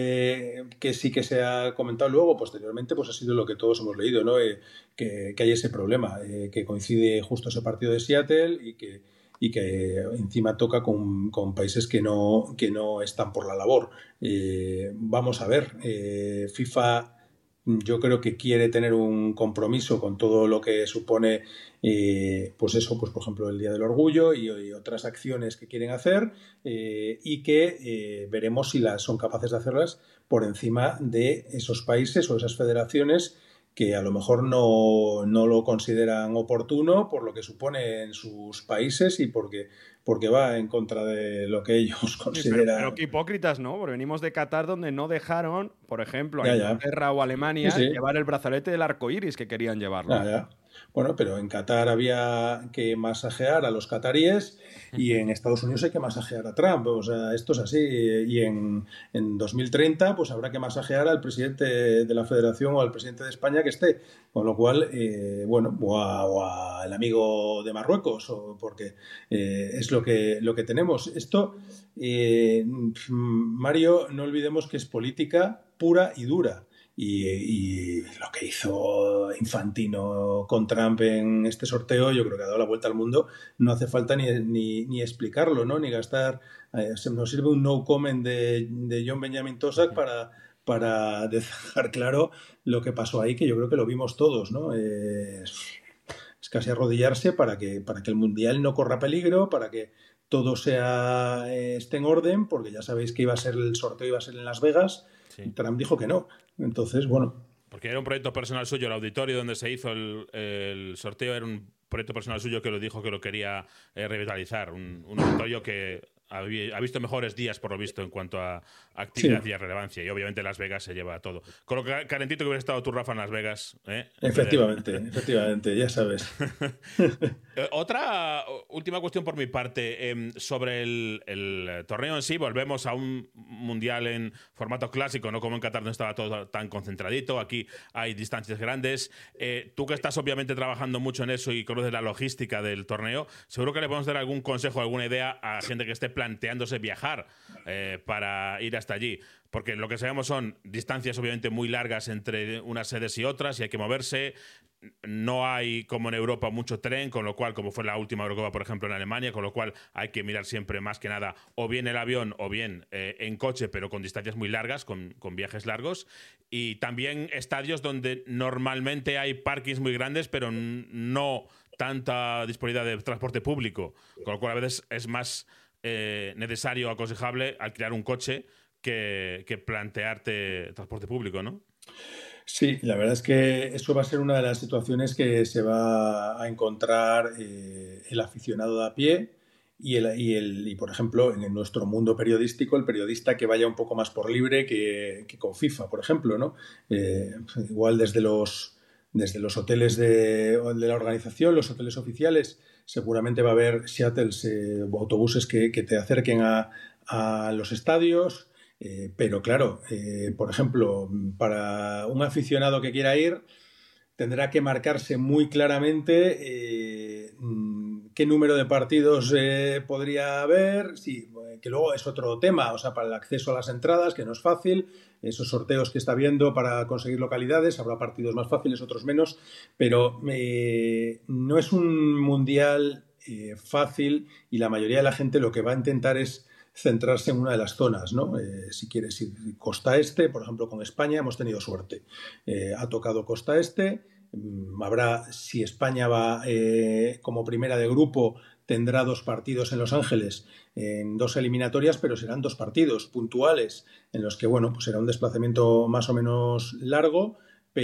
de que sí que se ha comentado luego, posteriormente, pues ha sido lo que todos hemos leído, ¿no? Eh, que, que hay ese problema, eh, que coincide justo ese partido de Seattle y que, y que encima toca con, con países que no, que no están por la labor. Eh, vamos a ver, eh, FIFA... Yo creo que quiere tener un compromiso con todo lo que supone, eh, pues eso, pues por ejemplo el Día del Orgullo y, y otras acciones que quieren hacer, eh, y que eh, veremos si las son capaces de hacerlas por encima de esos países o esas federaciones que a lo mejor no, no lo consideran oportuno por lo que supone en sus países y porque, porque va en contra de lo que ellos Sí, pero, consideran. pero qué hipócritas, ¿no? Porque venimos de Qatar, donde no dejaron, por ejemplo, a Ya, ya. Inglaterra o Alemania Sí, sí. llevar el brazalete del arco iris que querían llevarlo. Ya, ya. Bueno, pero en Qatar había que masajear a los cataríes y en Estados Unidos hay que masajear a Trump. O sea, esto es así. Y en, en dos mil treinta pues habrá que masajear al presidente de la Federación o al presidente de España que esté. Con lo cual, eh, bueno, o, a, o al amigo de Marruecos, o porque eh, es lo que, lo que tenemos. Esto, eh, Mario, no olvidemos que es política pura y dura. Y, y lo que hizo Infantino con Trump en este sorteo, yo creo que ha dado la vuelta al mundo. No hace falta ni, ni, ni explicarlo, ¿no? Ni gastar. Eh, se nos sirve un no comment de, de John Benjamin Tosak para, para dejar claro lo que pasó ahí, que yo creo que lo vimos todos, ¿no? Eh, es casi arrodillarse para que, para que el Mundial no corra peligro, para que todo sea, eh, esté en orden, porque ya sabéis que iba a ser el sorteo, iba a ser en Las Vegas. Sí. Trump dijo que no. Entonces, bueno. Porque era un proyecto personal suyo, el auditorio donde se hizo el, el sorteo era un proyecto personal suyo que lo dijo que lo quería eh, revitalizar. Un, un auditorio que ha, ha visto mejores días, por lo visto, en cuanto a actividad Sí. y a relevancia. Y obviamente Las Vegas se lleva todo. Con lo que calentito que hubiera estado tú, Rafa, en Las Vegas. ¿eh? Efectivamente, efectivamente, ya sabes. Eh, Otra última cuestión por mi parte. Eh, sobre el, el torneo en sí, volvemos a un mundial en formato clásico, no como en Qatar, no estaba todo tan concentradito. Aquí hay distancias grandes. Eh, tú que estás obviamente trabajando mucho en eso y conoces la logística del torneo, seguro que le podemos dar algún consejo, alguna idea a gente que esté planteándose viajar eh, para ir hasta allí. Porque lo que sabemos son distancias obviamente muy largas entre unas sedes y otras y hay que moverse. No hay, como en Europa, mucho tren, con lo cual, como fue la última Eurocopa, por ejemplo, en Alemania, con lo cual hay que mirar siempre más que nada o bien el avión o bien eh, en coche, pero con distancias muy largas, con, con viajes largos. Y también estadios donde normalmente hay parkings muy grandes, pero no tanta disponibilidad de transporte público, con lo cual a veces es más eh, necesario, aconsejable alquilar un coche que, que plantearte transporte público, ¿no? Sí, la verdad es que eso va a ser una de las situaciones que se va a encontrar eh, el aficionado de a pie y, el, y, el, y, por ejemplo, en nuestro mundo periodístico, el periodista que vaya un poco más por libre que, que con FIFA, por ejemplo, ¿no? Eh, igual desde los... Desde los hoteles de, de la organización, los hoteles oficiales, seguramente va a haber shuttles, eh, autobuses que, que te acerquen a, a los estadios. Eh, pero claro, eh, por ejemplo, para un aficionado que quiera ir, tendrá que marcarse muy claramente eh, qué número de partidos eh, podría haber, sí, que luego es otro tema, o sea, para el acceso a las entradas, que no es fácil, esos sorteos que está viendo para conseguir localidades, habrá partidos más fáciles, otros menos, pero eh, no es un mundial eh, fácil y la mayoría de la gente lo que va a intentar es centrarse en una de las zonas, ¿no? Eh, si quieres ir costa este, por ejemplo, con España hemos tenido suerte. Eh, ha tocado costa este, habrá, si España va eh, como primera de grupo, tendrá dos partidos en Los Ángeles, en dos eliminatorias, pero serán dos partidos puntuales en los que, bueno, pues será un desplazamiento más o menos largo,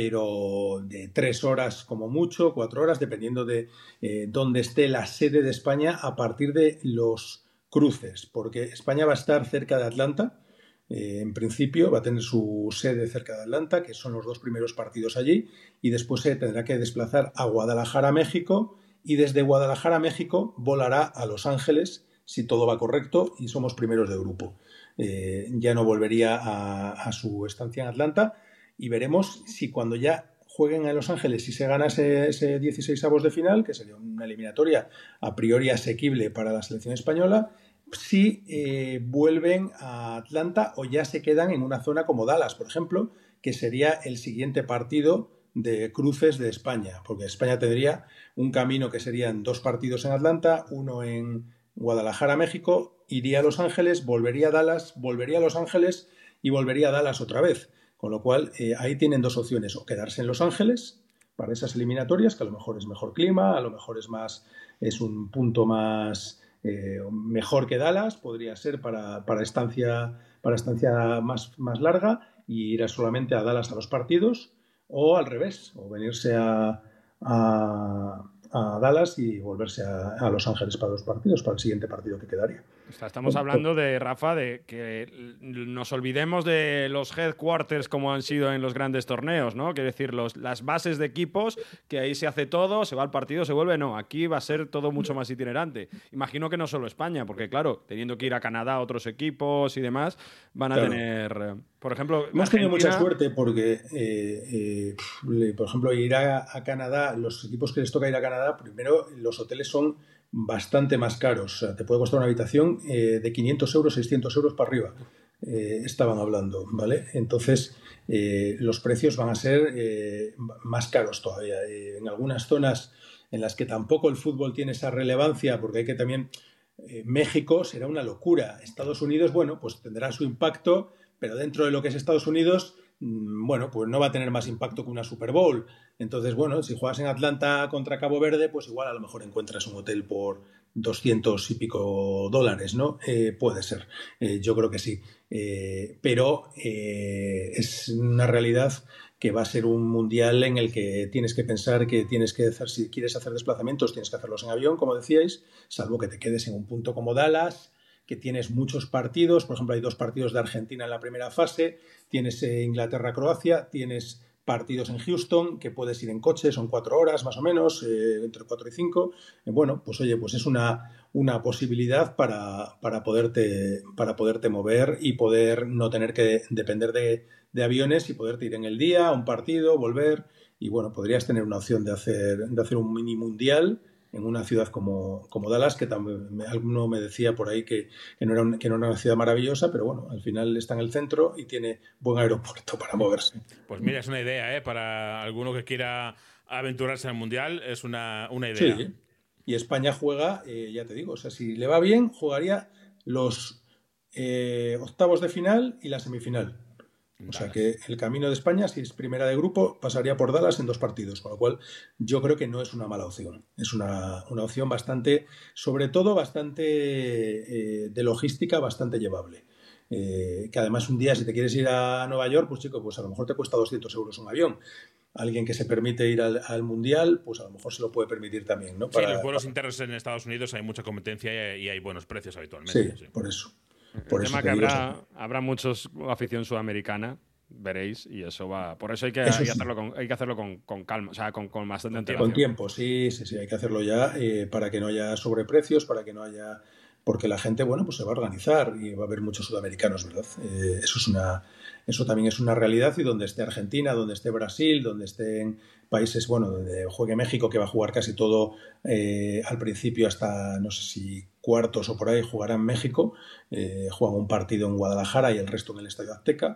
pero de tres horas como mucho, cuatro horas, dependiendo de eh, dónde esté la sede de España a partir de los cruces, porque España va a estar cerca de Atlanta, eh, en principio va a tener su sede cerca de Atlanta, que son los dos primeros partidos allí, y después se tendrá que desplazar a Guadalajara, México, y desde Guadalajara, México, volará a Los Ángeles, si todo va correcto, y somos primeros de grupo. Eh, ya no volvería a, a su estancia en Atlanta, y veremos si cuando ya jueguen en Los Ángeles y se gana ese, ese dieciseisavos de final, que sería una eliminatoria a priori asequible para la selección española, si eh, vuelven a Atlanta o ya se quedan en una zona como Dallas, por ejemplo, que sería el siguiente partido de cruces de España, porque España tendría un camino que serían dos partidos en Atlanta, uno en Guadalajara, México, iría a Los Ángeles, volvería a Dallas, volvería a Los Ángeles y volvería a Dallas otra vez. Con lo cual, eh, ahí tienen dos opciones, o quedarse en Los Ángeles para esas eliminatorias, que a lo mejor es mejor clima, a lo mejor es más es un punto más eh, mejor que Dallas, podría ser para, para estancia, para estancia más, más larga, y ir a solamente a Dallas a los partidos, o al revés, o venirse a, a, a Dallas y volverse a, a Los Ángeles para los partidos, para el siguiente partido que quedaría. O sea, estamos hablando de, Rafa, de que nos olvidemos de los headquarters como han sido en los grandes torneos, ¿no? Quiere decir, los, las bases de equipos, que ahí se hace todo, se va al partido, se vuelve. No, aquí va a ser todo mucho más itinerante. Imagino que no solo España, porque claro, teniendo que ir a Canadá, otros equipos y demás, van a claro. tener... Por ejemplo, hemos tenido Argentina... mucha suerte porque, eh, eh, por ejemplo, ir a, a Canadá, los equipos que les toca ir a Canadá, primero los hoteles son bastante más caros. O sea, te puede costar una habitación eh, de quinientos euros, seiscientos euros para arriba. Eh, estaban hablando, ¿vale? Entonces, eh, los precios van a ser eh, más caros todavía. Eh, en algunas zonas en las que tampoco el fútbol tiene esa relevancia, porque hay que también... Eh, México será una locura. Estados Unidos, bueno, pues tendrá su impacto, pero dentro de lo que es Estados Unidos, mmm, bueno, pues no va a tener más impacto que una Super Bowl. Entonces, bueno, si juegas en Atlanta contra Cabo Verde, pues igual a lo mejor encuentras un hotel por doscientos y pico dólares, ¿no? Eh, puede ser, eh, yo creo que sí. Eh, pero eh, es una realidad que va a ser un mundial en el que tienes que pensar que tienes que hacer, si quieres hacer desplazamientos, tienes que hacerlos en avión, como decíais, salvo que te quedes en un punto como Dallas, que tienes muchos partidos. Por ejemplo, hay dos partidos de Argentina en la primera fase, tienes eh, Inglaterra-Croacia, tienes partidos en Houston, que puedes ir en coche, son cuatro horas más o menos, eh, entre cuatro y cinco. Eh, bueno, pues oye, pues es una, una posibilidad para, para, poderte, para poderte mover y poder no tener que depender de, de aviones y poderte ir en el día a un partido, volver. Y bueno, podrías tener una opción de hacer, de hacer un mini mundial en una ciudad como, como Dallas, que también alguno me decía por ahí que, que, no era un, que no era una ciudad maravillosa, pero bueno, al final está en el centro y tiene buen aeropuerto para moverse. Pues mira, es una idea, ¿eh? Para alguno que quiera aventurarse al Mundial, es una, una idea. Sí, y España juega, eh, ya te digo, o sea, si le va bien, jugaría los eh, octavos de final y la semifinal. O sea que el camino de España, si es primera de grupo, pasaría por Dallas en dos partidos, con lo cual yo creo que no es una mala opción. Es una, una opción bastante, sobre todo bastante eh, de logística, bastante llevable. Eh, que además un día, si te quieres ir a Nueva York, pues chico, pues a lo mejor te cuesta doscientos euros un avión. Alguien que se permite ir al, al Mundial, pues a lo mejor se lo puede permitir también, ¿no? Para, sí, los vuelos internos en Estados Unidos hay mucha competencia y hay buenos precios habitualmente. Sí, sí. por eso. Por el tema que habrá, habrá muchos afición sudamericana, veréis, y eso va. Por eso hay que, eso hay que hacerlo, con, hay que hacerlo con, con calma, o sea, con, con bastante antelación. Con tiempo, sí, sí, sí, hay que hacerlo ya eh, para que no haya sobreprecios, para que no haya. Porque la gente, bueno, pues se va a organizar y va a haber muchos sudamericanos, ¿verdad? Eh, eso es una, eso también es una realidad, y donde esté Argentina, donde esté Brasil, donde estén países, bueno, donde juegue México, que va a jugar casi todo eh, al principio hasta, no sé si cuartos o por ahí, jugará en México, eh, juegan un partido en Guadalajara y el resto en el Estadio Azteca.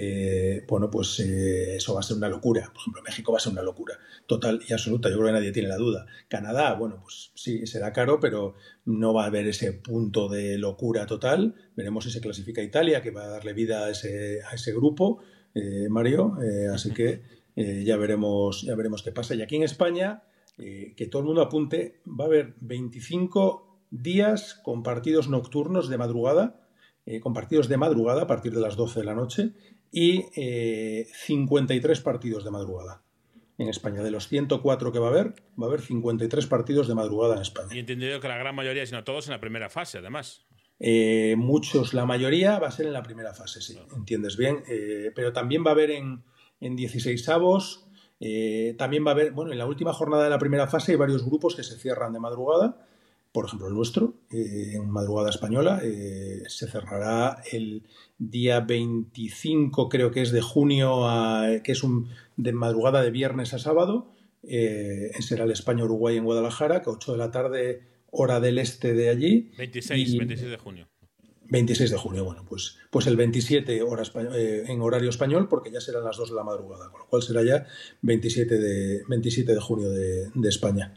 Eh, bueno, pues eh, eso va a ser una locura. Por ejemplo, México va a ser una locura total y absoluta, yo creo que nadie tiene la duda. Canadá, bueno, pues sí, será caro, pero no va a haber ese punto de locura total. Veremos si se clasifica Italia, que va a darle vida a ese, a ese grupo, eh, Mario, eh, así que eh, ya veremos, ya veremos qué pasa. Y aquí en España, eh, que todo el mundo apunte, va a haber veinticinco días con partidos nocturnos de madrugada, eh, con partidos de madrugada a partir de las doce de la noche, y eh, cincuenta y tres partidos de madrugada en España. De los ciento cuatro que va a haber, va a haber cincuenta y tres partidos de madrugada en España. Y entendido que la gran mayoría, si no todos, en la primera fase, además. Eh, muchos, la mayoría va a ser en la primera fase, sí, no. Entiendes bien. Eh, pero también va a haber en, en dieciseisavos, eh, también va a haber, bueno, en la última jornada de la primera fase hay varios grupos que se cierran de madrugada. Por ejemplo, el nuestro, eh, en madrugada española, eh, se cerrará el día veinticinco, creo que es de junio, a, que es un de madrugada de viernes a sábado. Eh, será el España-Uruguay en Guadalajara, que a ocho de la tarde, hora del este de allí. veintiséis, y, veintiséis de junio. veintiséis de junio, bueno, pues, pues el veintisiete hora español, eh, en horario español, porque ya serán las dos de la madrugada, con lo cual será ya veintisiete de, veintisiete de junio de, de España.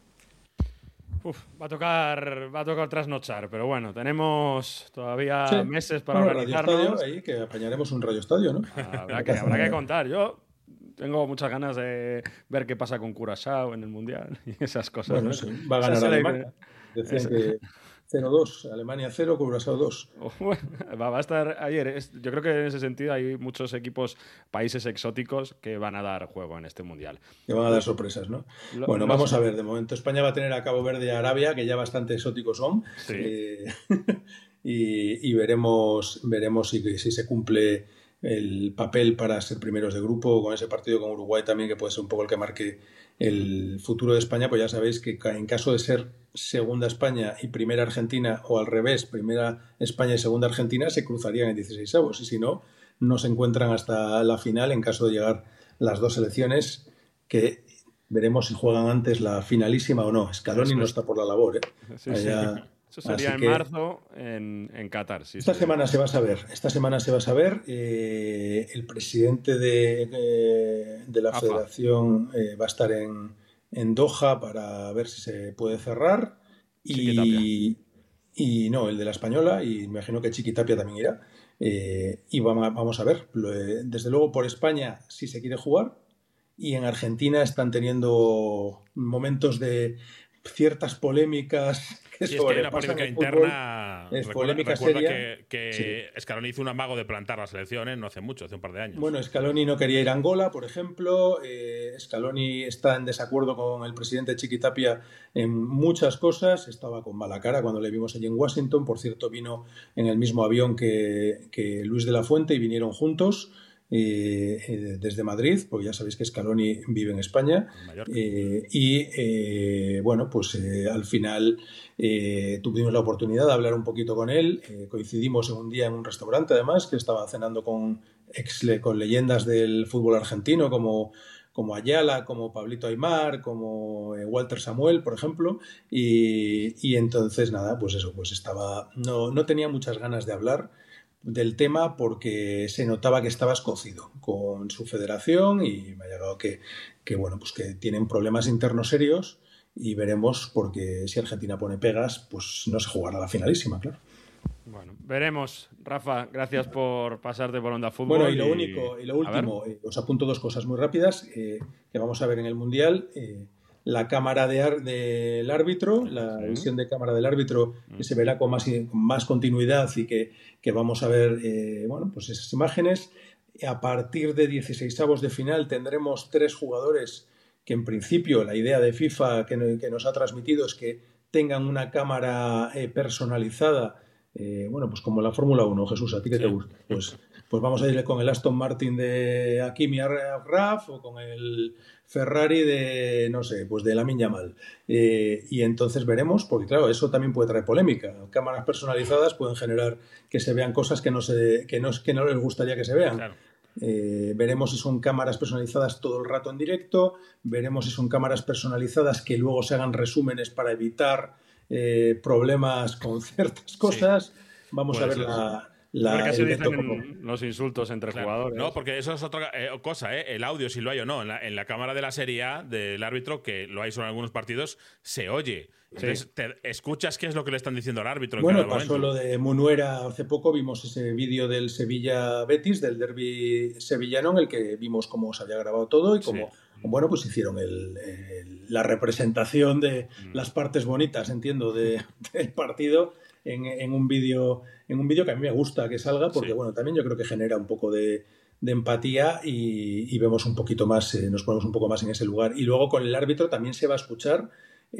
Uf, va a tocar va a tocar trasnochar, pero bueno, tenemos todavía sí. meses para bueno, organizarnos. Ahí que apañaremos un Radio Estadio, ¿no? Habrá que, habrá que contar. Yo tengo muchas ganas de ver qué pasa con Curaçao en el Mundial y esas cosas. Bueno, ¿no? sí, va a ganar Alemania. Decían que cero dos, Alemania cero, Curaçao dos. Va a estar ayer. Yo creo que en ese sentido hay muchos equipos, países exóticos que van a dar juego en este Mundial. Que van a dar sorpresas, ¿no? Lo, bueno, vamos a ver. De momento España va a tener a Cabo Verde y a Arabia, que ya bastante exóticos son. Sí. Eh, y, y veremos, veremos si, si se cumple el papel para ser primeros de grupo con ese partido con Uruguay también, que puede ser un poco el que marque el futuro de España. Pues ya sabéis que en caso de ser segunda España y primera Argentina, o al revés, primera España y segunda Argentina, se cruzarían en dieciseisavos, y si no, no se encuentran hasta la final en caso de llegar las dos selecciones, que veremos si juegan antes la finalísima o no. Scaloni no está por la labor, ¿eh? Sí, Allá, sí. Eso sería en marzo en, en Qatar. Sí, esta sí. semana se va a saber. Esta semana se va a saber. Eh, el presidente de, de, de la A F A Federación eh, va a estar en, en Doha para ver si se puede cerrar. Y, y no, el de la Española, y me imagino que Chiqui Tapia también irá. Eh, y vamos, vamos a ver. Desde luego, por España sí se quiere jugar. Y en Argentina están teniendo momentos de ciertas polémicas. Que sí, es que hay una polémica interna. Es recuerda, polémica recuerda seria. que, que sí. Scaloni hizo un amago de plantar las elecciones no hace mucho, hace un par de años. Bueno, Scaloni no quería ir a Angola, por ejemplo. Eh, Scaloni está en desacuerdo con el presidente Chiqui Tapia en muchas cosas. Estaba con mala cara cuando le vimos allí en Washington. Por cierto, vino en el mismo avión que, que Luis de la Fuente y vinieron juntos. Eh, eh, desde Madrid, porque ya sabéis que Scaloni vive en España, eh, y eh, bueno, pues eh, al final eh, tuvimos la oportunidad de hablar un poquito con él. Eh, coincidimos en un día en un restaurante, además, que estaba cenando con, ex, con leyendas del fútbol argentino como como Ayala, como Pablito Aimar, como eh, Walter Samuel, por ejemplo, y, y entonces nada, pues eso, pues estaba, no, no tenía muchas ganas de hablar del tema porque se notaba que estaba escocido con su federación, y me ha llegado que, que bueno, pues que tienen problemas internos serios, y veremos, porque si Argentina pone pegas, pues no se jugará la finalísima, claro. Bueno, veremos. Rafa, gracias por pasarte por Onda Fútbol. Bueno, y lo único, y lo último, eh, os apunto dos cosas muy rápidas eh, que vamos a ver en el Mundial. Eh, la cámara de ar- del árbitro, la Sí. visión de cámara del árbitro, que se verá con más, con más continuidad y que, que vamos a ver eh, bueno, pues esas imágenes. A partir de dieciseisavos de final tendremos tres jugadores que en principio la idea de FIFA que, no- que nos ha transmitido es que tengan una cámara eh, personalizada, eh, bueno, pues como la Fórmula uno, Jesús, ¿a ti qué te gusta? Pues, pues vamos a ir con el Aston Martin de Hakimi Arraf o con el Ferrari de, no sé, pues de Lamine Yamal. Eh, y entonces veremos, porque claro, eso también puede traer polémica. Cámaras personalizadas pueden generar que se vean cosas que no, se, que no, que no les gustaría que se vean. Claro. Eh, veremos si son cámaras personalizadas todo el rato en directo, veremos si son cámaras personalizadas que luego se hagan resúmenes para evitar eh, problemas con ciertas cosas. Vamos Puede a ver ser, la, la, A ver qué se el dicen veto como- en los insultos entre Claro. jugadores. No, porque eso es otra eh, cosa, ¿eh? El audio, si lo hay o no. En la, en la cámara de la Serie A del árbitro, que lo hay solo en algunos partidos, se oye. Entonces, Sí. te escuchas qué es lo que le están diciendo al árbitro en Bueno, cada pasó momento. lo de Munuera hace poco, vimos ese vídeo del Sevilla-Betis, del derbi sevillano, en el que vimos cómo se había grabado todo y cómo, bueno, pues hicieron el- el- la representación de las partes bonitas, entiendo, de- del partido en, en un vídeo en un vídeo que a mí me gusta que salga, porque, Sí. bueno, también yo creo que genera un poco de, de empatía y, y vemos un poquito más, eh, nos ponemos un poco más en ese lugar. Y luego con el árbitro también se va a escuchar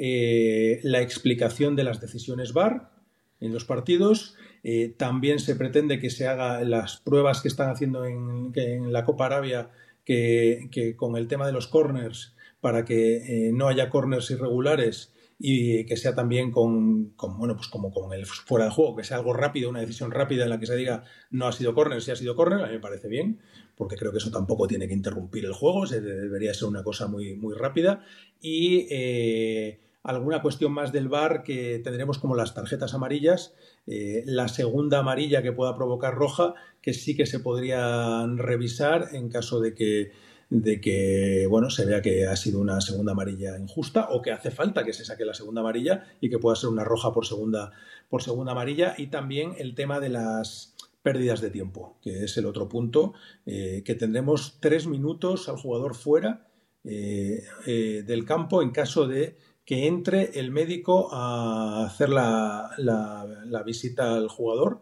eh, la explicación de las decisiones V A R en los partidos. Eh, también se pretende que se haga las pruebas que están haciendo en, que en la Copa Arabia, que, que con el tema de los corners, para que eh, no haya corners irregulares y que sea también con, con, bueno, pues como con el fuera de juego, que sea algo rápido, una decisión rápida en la que se diga no ha sido córner, si ha sido córner, a mí me parece bien, porque creo que eso tampoco tiene que interrumpir el juego, se debería ser una cosa muy, muy rápida. Y eh, alguna cuestión más del V A R que tendremos, como las tarjetas amarillas, eh, la segunda amarilla que pueda provocar roja, que sí que se podrían revisar en caso de que de que bueno, se vea que ha sido una segunda amarilla injusta o que hace falta que se saque la segunda amarilla y que pueda ser una roja por segunda, por segunda amarilla. Y también el tema de las pérdidas de tiempo, que es el otro punto, eh, que tendremos tres minutos al jugador fuera eh, eh, del campo en caso de que entre el médico a hacer la, la, la visita al jugador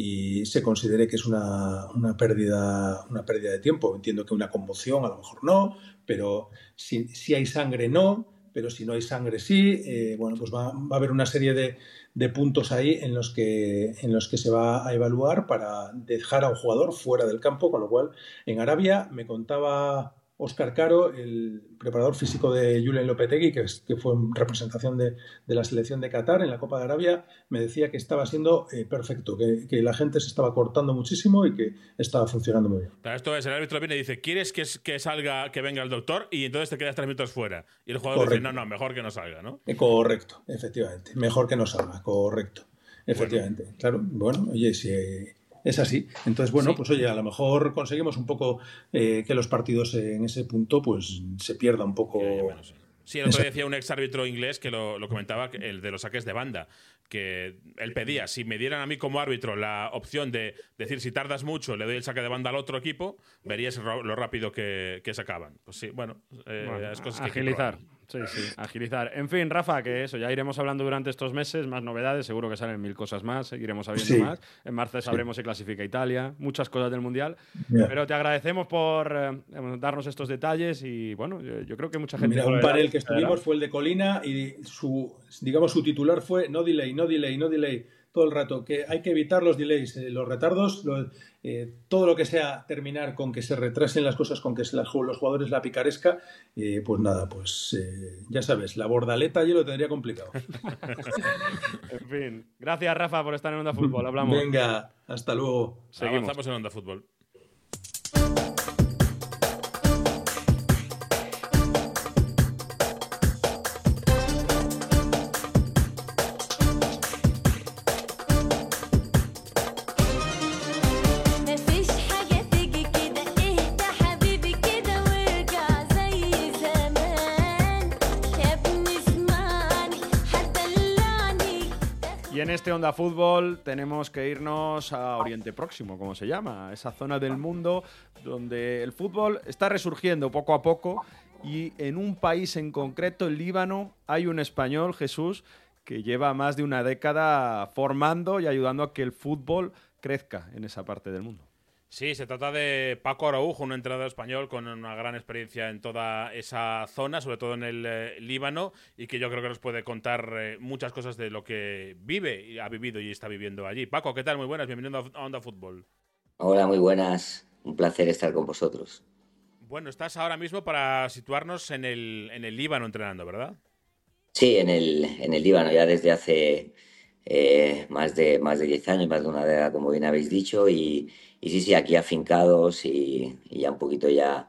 y se considere que es una, una, pérdida, una pérdida de tiempo. Entiendo que una conmoción a lo mejor no, pero si, si hay sangre no, pero si no hay sangre sí. Eh, bueno, pues va, va a haber una serie de, de puntos ahí en los, que, en los que se va a evaluar para dejar a un jugador fuera del campo, con lo cual en Arabia me contaba Óscar Caro, el preparador físico de Julen Lopetegui, que, es, que fue en representación de, de la selección de Qatar en la Copa de Arabia, me decía que estaba siendo eh, perfecto, que, que la gente se estaba cortando muchísimo y que estaba funcionando muy bien. Claro, esto es, el árbitro viene y dice, ¿quieres que, que salga, que venga el doctor? Y entonces te quedas tres minutos fuera. Y el jugador Correcto. dice, no, no, mejor que no salga, ¿no? Eh, correcto, efectivamente. Mejor que no salga, correcto. Efectivamente. Bueno. Claro, bueno, oye, si... Eh, es así. Entonces, bueno, sí. pues oye, a lo mejor conseguimos un poco eh, que los partidos eh, en ese punto pues se pierda un poco. Bueno, sí. sí, el otro día decía un ex árbitro inglés que lo, lo comentaba, el de los saques de banda, que él pedía, si me dieran a mí como árbitro la opción de decir, si tardas mucho, le doy el saque de banda al otro equipo, verías lo rápido que, que sacaban. Pues sí, bueno, eh, bueno es cosas que agilizar. Hay que Sí, sí, agilizar. En fin, Rafa, que eso, ya iremos hablando durante estos meses, más novedades, seguro que salen mil cosas más, seguiremos sabiendo sí. más. En marzo sabremos sí. si clasifica Italia, muchas cosas del Mundial. Yeah. Pero te agradecemos por eh, darnos estos detalles y, bueno, yo, yo creo que mucha gente... Mira, un panel que estuvimos fue el de Colina y su, digamos, su titular fue no delay, no delay, no delay. Todo el rato, que hay que evitar los delays, eh, los retardos, los, eh, todo lo que sea terminar con que se retrasen las cosas, con que se la, los jugadores la picaresca, eh, pues nada, pues eh, ya sabes, la bordaleta yo lo tendría complicado. En fin, gracias Rafa por estar en Onda Fútbol, hablamos. Venga, hasta luego. Seguimos. Avanzamos en Onda Fútbol. Y en en este Onda Fútbol tenemos que irnos a Oriente Próximo, como se llama, esa zona del mundo donde el fútbol está resurgiendo poco a poco y en un país en concreto, el Líbano, hay un español, Jesús, que lleva más de una década formando y ayudando a que el fútbol crezca en esa parte del mundo. Sí, se trata de Paco Araujo, un entrenador español con una gran experiencia en toda esa zona, sobre todo en el eh, Líbano, y que yo creo que nos puede contar eh, muchas cosas de lo que vive, y ha vivido y está viviendo allí. Paco, ¿qué tal? Muy buenas, bienvenido a Onda Fútbol. Hola, muy buenas. Un placer estar con vosotros. Bueno, estás ahora mismo para situarnos en el, en el Líbano entrenando, ¿verdad? Sí, en el, en el Líbano ya desde hace eh, más de más de diez años, más de una década, como bien habéis dicho, y, y sí, sí, aquí afincados y, y ya un poquito ya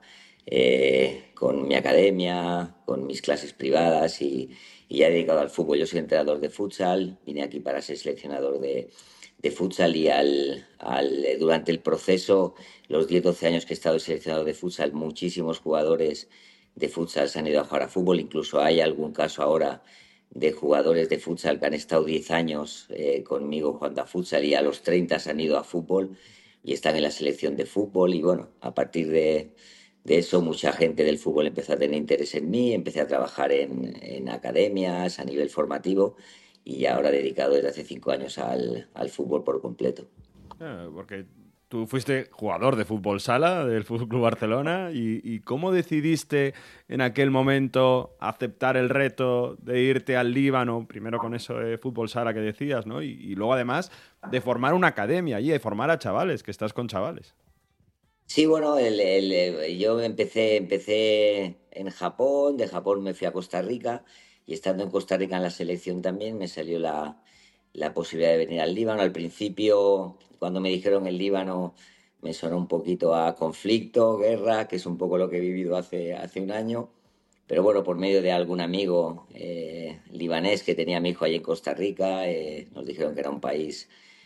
eh, con mi academia, con mis clases privadas y, y ya dedicado al fútbol. Yo soy entrenador de futsal, vine aquí para ser seleccionador de, de futsal y al, al, durante el proceso, los diez doce años que he estado seleccionador de futsal, muchísimos jugadores de futsal se han ido a jugar a fútbol, incluso hay algún caso ahora de jugadores de futsal que han estado diez años eh, conmigo jugando a futsal y a los treinta se han ido a fútbol y están en la selección de fútbol y bueno, a partir de, de eso mucha gente del fútbol empezó a tener interés en mí, empecé a trabajar en, en academias a nivel formativo y ahora dedicado desde hace cinco años al, al fútbol por completo. Eh, porque tú fuiste jugador de fútbol sala del Fútbol Club Barcelona y, y ¿cómo decidiste en aquel momento aceptar el reto de irte al Líbano, primero con eso de fútbol sala que decías, ¿no? Y, y luego además de formar una academia allí, de formar a chavales, que estás con chavales? Sí, bueno, el, el, yo empecé, empecé en Japón, de Japón me fui a Costa Rica y estando en Costa Rica en la selección también me salió la, la posibilidad de venir al Líbano. Al principio, cuando me dijeron el Líbano, me sonó un poquito a conflicto, guerra, que es un poco lo que he vivido hace, hace un año. Pero bueno, por medio de algún amigo eh, libanés que tenía a mi hijo allí en Costa Rica, eh, nos dijeron que era un país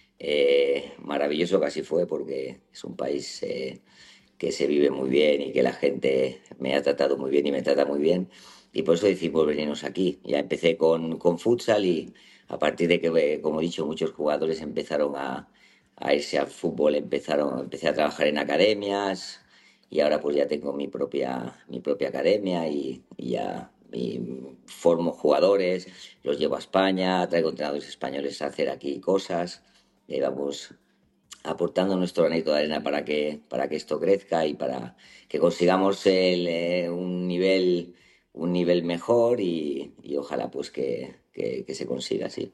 eh, maravilloso, que así fue, porque es un país eh, que se vive muy bien y que la gente me ha tratado muy bien y me trata muy bien. Y por eso decidimos venirnos aquí. Ya empecé con, con futsal y a partir de que, como he dicho, muchos jugadores empezaron a, a irse al fútbol, empezaron, empecé a trabajar en academias y ahora pues ya tengo mi propia, mi propia academia y, y ya y formo jugadores, los llevo a España, traigo entrenadores españoles a hacer aquí cosas y vamos aportando nuestro granito de arena para que, para que esto crezca y para que consigamos el, eh, un nivel un nivel mejor y, y ojalá pues que, que, que se consiga así.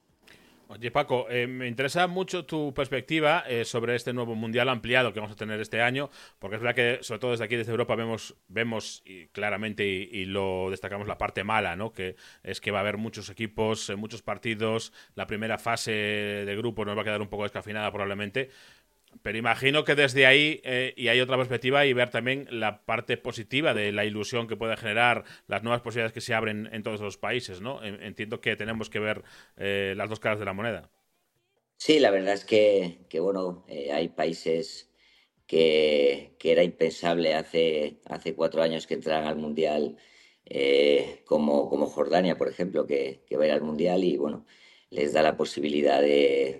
Oye, Paco, eh, me interesa mucho tu perspectiva eh, sobre este nuevo mundial ampliado que vamos a tener este año, porque es verdad que, sobre todo desde aquí, desde Europa, vemos vemos y claramente y, y lo destacamos la parte mala, ¿no? Que es que va a haber muchos equipos, eh, muchos partidos, la primera fase de grupo nos va a quedar un poco descafinada probablemente. Pero imagino que desde ahí, eh, y hay otra perspectiva, y ver también la parte positiva de la ilusión que puede generar las nuevas posibilidades que se abren en todos los países, ¿no? Entiendo que tenemos que ver eh, las dos caras de la moneda. Sí, la verdad es que, que bueno, eh, hay países que, que era impensable hace, hace cuatro años que entraran al Mundial, eh, como, como Jordania, por ejemplo, que, que va a ir al Mundial y, bueno, les da la posibilidad de...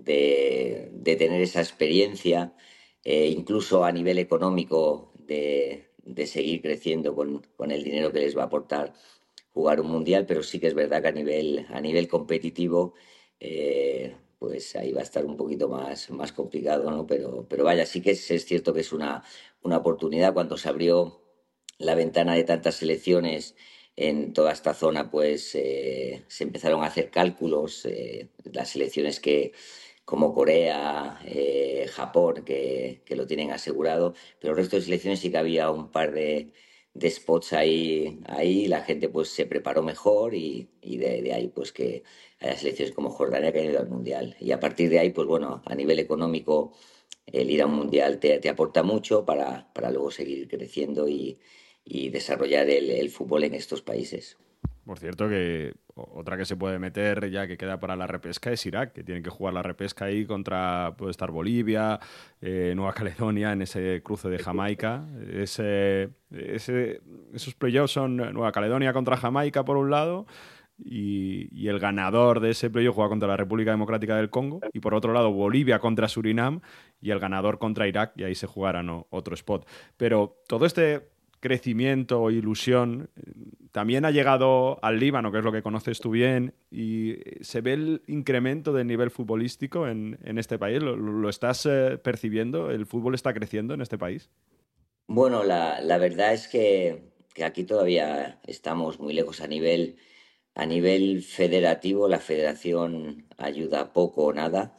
De, de tener esa experiencia, eh, incluso a nivel económico, de, de seguir creciendo con, con el dinero que les va a aportar jugar un mundial, pero sí que es verdad que a nivel, a nivel competitivo, eh, pues ahí va a estar un poquito más, más complicado, ¿no? Pero, pero vaya, sí que es, es cierto que es una, una oportunidad. Cuando se abrió la ventana de tantas selecciones en toda esta zona, pues eh, se empezaron a hacer cálculos, eh, las selecciones que como Corea, eh, Japón, que, que lo tienen asegurado, pero el resto de selecciones sí que había un par de, de spots ahí, ahí, la gente pues se preparó mejor y, y de, de ahí pues que haya selecciones como Jordania que han ido al Mundial. Y a partir de ahí, pues bueno, a nivel económico, el ir a un Mundial te, te aporta mucho para, para luego seguir creciendo y y desarrollar el, el fútbol en estos países. Por cierto, que otra que se puede meter ya que queda para la repesca es Irak, que tienen que jugar la repesca ahí contra, puede estar Bolivia, eh, Nueva Caledonia, en ese cruce de Jamaica. Ese, ese, esos playoffs son Nueva Caledonia contra Jamaica por un lado y, y el ganador de ese playoff juega contra la República Democrática del Congo, y por otro lado Bolivia contra Surinam y el ganador contra Irak, y ahí se jugará, ¿no?, otro spot. Pero todo este crecimiento o ilusión también ha llegado al Líbano, que es lo que conoces tú bien, y se ve el incremento del nivel futbolístico en, en este país. ¿Lo, lo estás eh, percibiendo? ¿El fútbol está creciendo en este país? Bueno, la, la verdad es que, que aquí todavía estamos muy lejos a nivel, a nivel federativo. La federación ayuda poco o nada,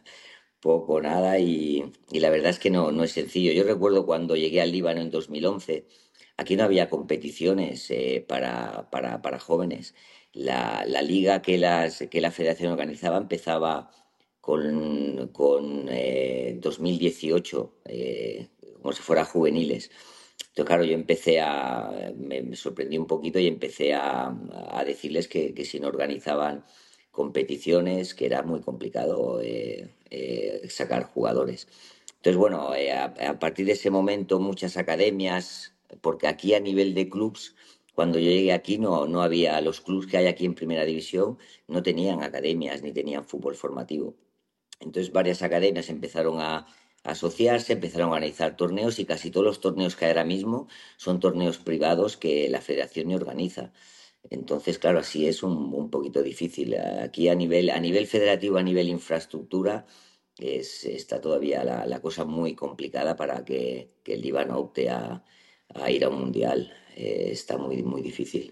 poco o nada, y, y la verdad es que no, no es sencillo. Yo recuerdo cuando llegué al Líbano en dos mil once, aquí no había competiciones eh, para, para, para jóvenes. La, la liga que, las, que la federación organizaba empezaba con, con eh, dos mil dieciocho, eh, como si fuera juveniles. Entonces, claro, yo empecé a... Me, me sorprendí un poquito y empecé a, a decirles que, que si no organizaban competiciones, que era muy complicado eh, eh, sacar jugadores. Entonces, bueno, eh, a, a partir de ese momento muchas academias, porque aquí a nivel de clubs, cuando yo llegué aquí no, no había, los clubs que hay aquí en Primera División no tenían academias ni tenían fútbol formativo. Entonces varias academias empezaron a, a asociarse, empezaron a organizar torneos, y casi todos los torneos que hay ahora mismo son torneos privados que la federación ni organiza. Entonces, claro, así es un, un poquito difícil. Aquí a nivel, a nivel federativo, a nivel infraestructura, es, está todavía la, la cosa muy complicada para que, que el Líbano opte a, a ir a un mundial. Eh, está muy, muy difícil.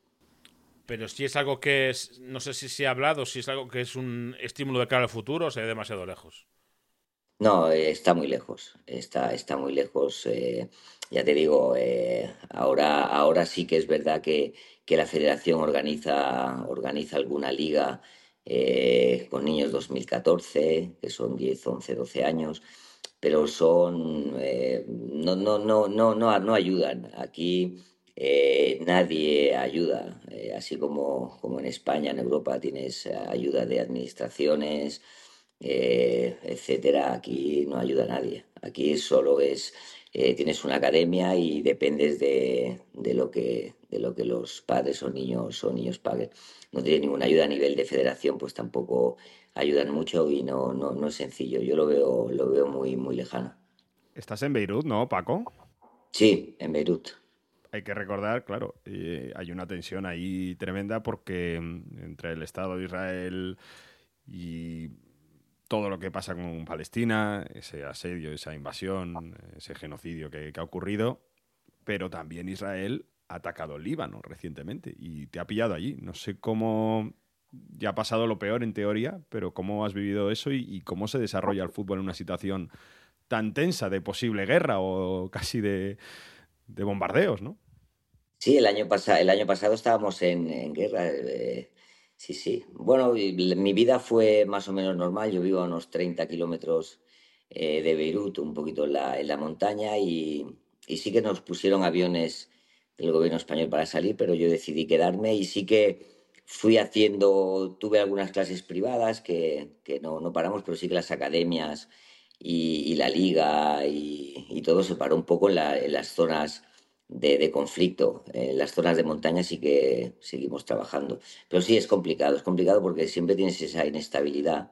Pero si es algo que es, no sé si se ha hablado, si es algo que es un estímulo de cara al futuro, o se ve demasiado lejos. No, eh, está muy lejos, está, está muy lejos. Eh, ya te digo, eh, ahora, ahora sí que es verdad que, que la federación organiza, organiza alguna liga eh, con niños dos mil catorce, que son diez, once, doce años, pero son eh, no, no, no, no, no, no ayudan. Aquí eh, nadie ayuda, eh, así como, como en España, en Europa tienes ayuda de administraciones, eh, etcétera. Aquí no ayuda a nadie. Aquí solo es eh, tienes una academia y dependes de, de lo que de lo que los padres o niños o niños paguen. No tiene ninguna ayuda a nivel de federación, pues tampoco ayudan mucho, y no, no, no es sencillo. Yo lo veo, lo veo muy, muy lejano. Estás en Beirut, ¿no, Paco? Sí, en Beirut. Hay que recordar, claro, eh, hay una tensión ahí tremenda porque entre el Estado de Israel y todo lo que pasa con Palestina, ese asedio, esa invasión, ese genocidio que, que ha ocurrido, pero también Israel ha atacado el Líbano recientemente y te ha pillado allí. No sé cómo, ya ha pasado lo peor en teoría, pero cómo has vivido eso y, y cómo se desarrolla el fútbol en una situación tan tensa de posible guerra o casi de, de bombardeos, ¿no? Sí, el año, pasa, el año pasado estábamos en, en guerra. Eh, sí, sí. Bueno, y mi vida fue más o menos normal. Yo vivo a unos treinta kilómetros eh, de Beirut, un poquito en la, en la montaña, y, y sí que nos pusieron aviones del gobierno español para salir, pero yo decidí quedarme, y sí que fui haciendo, tuve algunas clases privadas que, que no, no paramos, pero sí que las academias y, y la liga y, y todo se paró un poco en, la, en las zonas de, de conflicto. En las zonas de montaña sí que seguimos trabajando. Pero sí es complicado, es complicado porque siempre tienes esa inestabilidad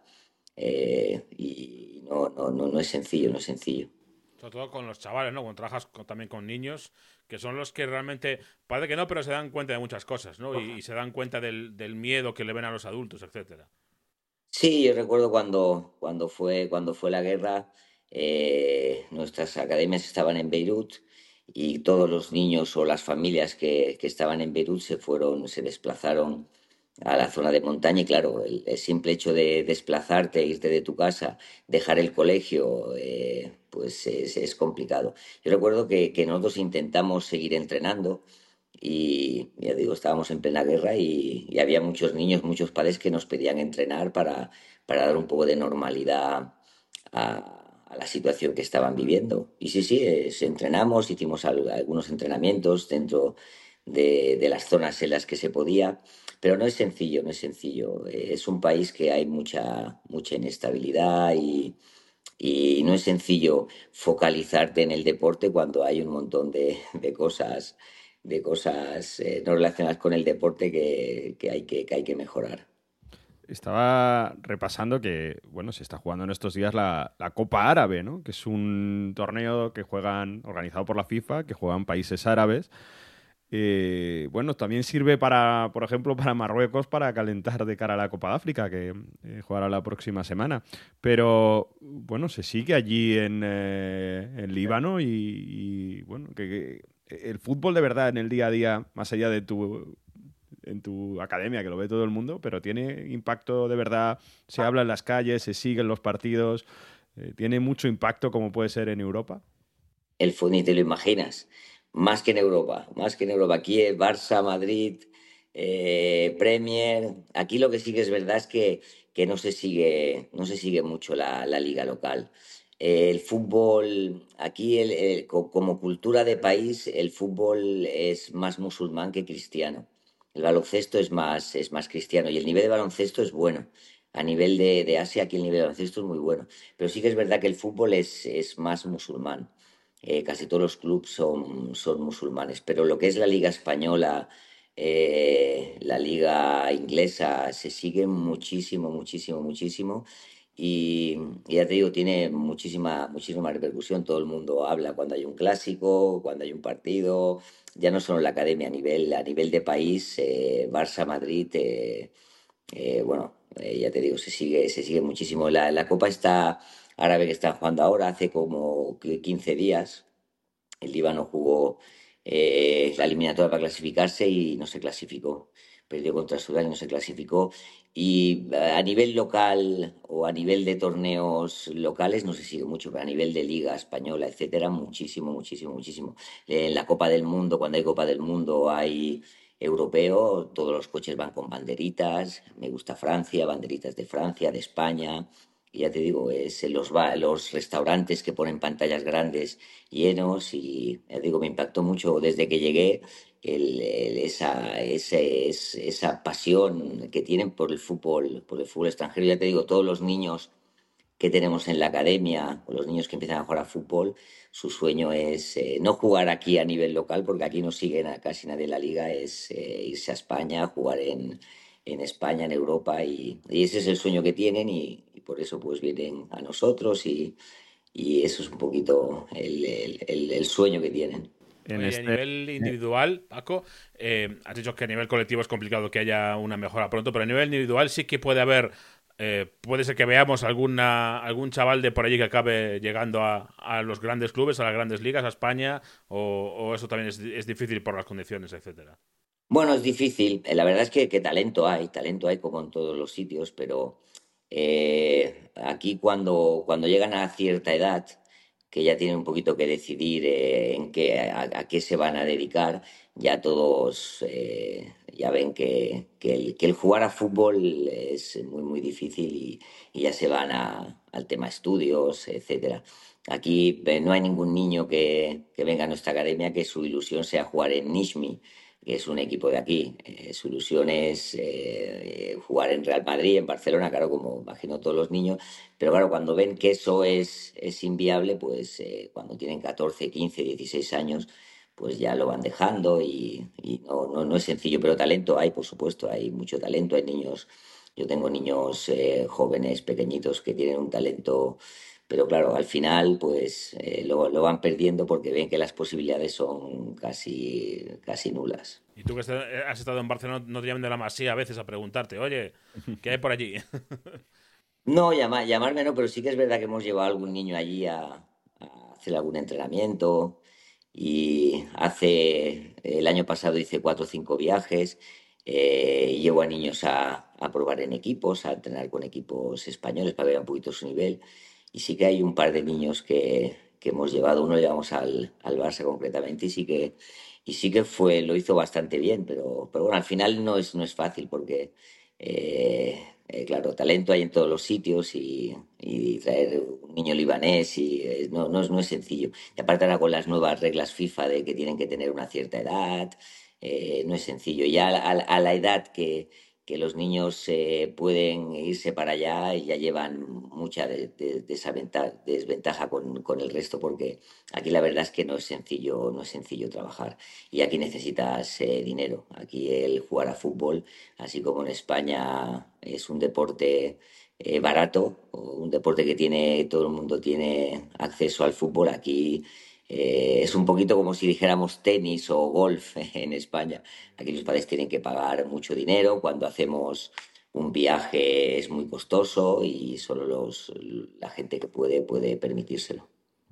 eh, y no, no, no, no es sencillo, no es sencillo. Sobre todo con los chavales, ¿no? Cuando trabajas con, también con niños, que son los que realmente, parece que no, pero se dan cuenta de muchas cosas, ¿no? Y, y se dan cuenta del, del miedo que le ven a los adultos, etcétera. Sí, yo recuerdo cuando, cuando, fue, cuando fue la guerra, eh, nuestras academias estaban en Beirut, y todos los niños o las familias que, que estaban en Beirut se fueron, se desplazaron a la zona de montaña, y claro, el, el simple hecho de desplazarte, irte de tu casa, dejar el colegio, eh, pues es, es complicado. Yo recuerdo que, que nosotros intentamos seguir entrenando, y ya digo, estábamos en plena guerra, y, y había muchos niños, muchos padres que nos pedían entrenar para, para dar un poco de normalidad a, a la situación que estaban viviendo. Y sí, sí, es, entrenamos, hicimos al, algunos entrenamientos dentro de, de las zonas en las que se podía, pero no es sencillo, no es sencillo. Es un país que hay mucha, mucha inestabilidad, y, y no es sencillo focalizarte en el deporte cuando hay un montón de, de cosas de cosas eh, no relacionadas con el deporte que, que, hay que, que hay que mejorar. Estaba repasando que, bueno, se está jugando en estos días la, la Copa Árabe, ¿no? Que es un torneo que juegan, organizado por la FIFA, que juegan países árabes. Eh, bueno, también sirve para, por ejemplo, para Marruecos para calentar de cara a la Copa de África, que eh, jugará la próxima semana. Pero, bueno, se sigue allí en, eh, en Líbano y, y bueno, que, que el fútbol de verdad en el día a día, más allá de tu... en tu academia, que lo ve todo el mundo, pero tiene impacto de verdad, se habla en las calles, se siguen los partidos, eh, tiene mucho impacto como puede ser en Europa. El fútbol, ni te lo imaginas, más que en Europa, más que en Europa. Aquí es Barça, Madrid, eh, Premier. Aquí lo que sí que es verdad es que, que no se sigue, no se sigue mucho la, la liga local. Eh, el fútbol, aquí el, el, como cultura de país, el fútbol es más musulmán que cristiano. El baloncesto es más, es más cristiano y el nivel de baloncesto es bueno. A nivel de, de Asia, aquí el nivel de baloncesto es muy bueno. Pero sí que es verdad que el fútbol es, es más musulmán. Eh, casi todos los clubes son, son musulmanes. Pero lo que es la Liga Española, eh, la Liga Inglesa, se sigue muchísimo, muchísimo, muchísimo. Y, y ya te digo, tiene muchísima, muchísima repercusión. Todo el mundo habla cuando hay un clásico, cuando hay un partido. Ya no solo en la academia, a nivel, a nivel de país, eh, Barça, Madrid, eh, eh, bueno, eh, ya te digo, se sigue, se sigue muchísimo. La, la Copa está árabe que están jugando ahora, hace como quince días, el Líbano jugó eh, la eliminatoria para clasificarse y no se clasificó. Perdió contra Sudán y no se clasificó. Y a nivel local o a nivel de torneos locales no se sigue mucho, pero a nivel de Liga Española, etcétera, muchísimo, muchísimo, muchísimo. En la Copa del Mundo, cuando hay Copa del Mundo, hay europeo, todos los coches van con banderitas. Me gusta Francia, banderitas de Francia, de España. Y ya te digo, es los, los restaurantes que ponen pantallas grandes llenos y ya digo, me impactó mucho desde que llegué. El, el, esa, ese, es, esa pasión que tienen por el fútbol, por el fútbol extranjero. Ya te digo, todos los niños que tenemos en la academia, o los niños que empiezan a jugar a fútbol, su sueño es eh, no jugar aquí a nivel local, porque aquí no siguen a casi nadie en la liga, es eh, irse a España, jugar en, en España, en Europa, y, y ese es el sueño que tienen y, y por eso pues vienen a nosotros y, y eso es un poquito el, el, el, el sueño que tienen. En Oye, este... A nivel individual, Paco, eh, has dicho que a nivel colectivo es complicado que haya una mejora pronto, pero a nivel individual sí que puede haber, eh, puede ser que veamos alguna algún chaval de por allí que acabe llegando a, a los grandes clubes, a las grandes ligas, a España, o, o eso también es, es difícil por las condiciones, etcétera. Bueno, es difícil. La verdad es que, que talento hay, talento hay como en todos los sitios, pero eh, aquí cuando, cuando llegan a cierta edad, que ya tienen un poquito que decidir eh, en qué, a, a qué se van a dedicar, ya todos eh, ya ven que, que, el, que el jugar a fútbol es muy, muy difícil y, y ya se van a, al tema estudios, etcétera. Aquí eh, no hay ningún niño que, que venga a nuestra academia que su ilusión sea jugar en Nizhny, que es un equipo de aquí. Eh, su ilusión es eh, jugar en Real Madrid, en Barcelona, claro, como imagino todos los niños, pero claro, cuando ven que eso es, es inviable, pues eh, cuando tienen catorce, quince, dieciséis años, pues ya lo van dejando y, y no, no, no es sencillo, pero talento hay, por supuesto, hay mucho talento, hay niños, yo tengo niños eh, jóvenes, pequeñitos, que tienen un talento, pero claro, al final pues eh, lo, lo van perdiendo porque ven que las posibilidades son casi, casi nulas. Y tú que has estado en Barcelona, no te llaman de la Masía a veces a preguntarte, oye, ¿qué hay por allí? No, llama, llamarme no, pero sí que es verdad que hemos llevado a algún niño allí a, a hacer algún entrenamiento y hace, el año pasado hice cuatro o cinco viajes, eh, llevo a niños a, a probar en equipos, a entrenar con equipos españoles para ver un poquito su nivel. Y sí que hay un par de niños que, que hemos llevado, uno llevamos al, al Barça concretamente y sí que, y sí que fue, lo hizo bastante bien, pero, pero bueno, al final no es, no es fácil porque, eh, eh, claro, talento hay en todos los sitios y, y traer un niño libanés y, eh, no, no, es, no es sencillo. Y aparte ahora con las nuevas reglas FIFA de que tienen que tener una cierta edad, eh, no es sencillo. Ya a, a, a la edad que... que los niños eh, pueden irse para allá y ya llevan mucha de, de, de esa ventaja, desventaja con, con el resto, porque aquí la verdad es que no es sencillo, no es sencillo trabajar y aquí necesitas eh, dinero. Aquí el jugar a fútbol, así como en España es un deporte eh, barato, un deporte que tiene todo el mundo tiene acceso al fútbol, aquí Eh, es un poquito como si dijéramos tenis o golf en España. Aquí los padres tienen que pagar mucho dinero. Cuando hacemos un viaje es muy costoso y solo los, la gente que puede puede permitírselo.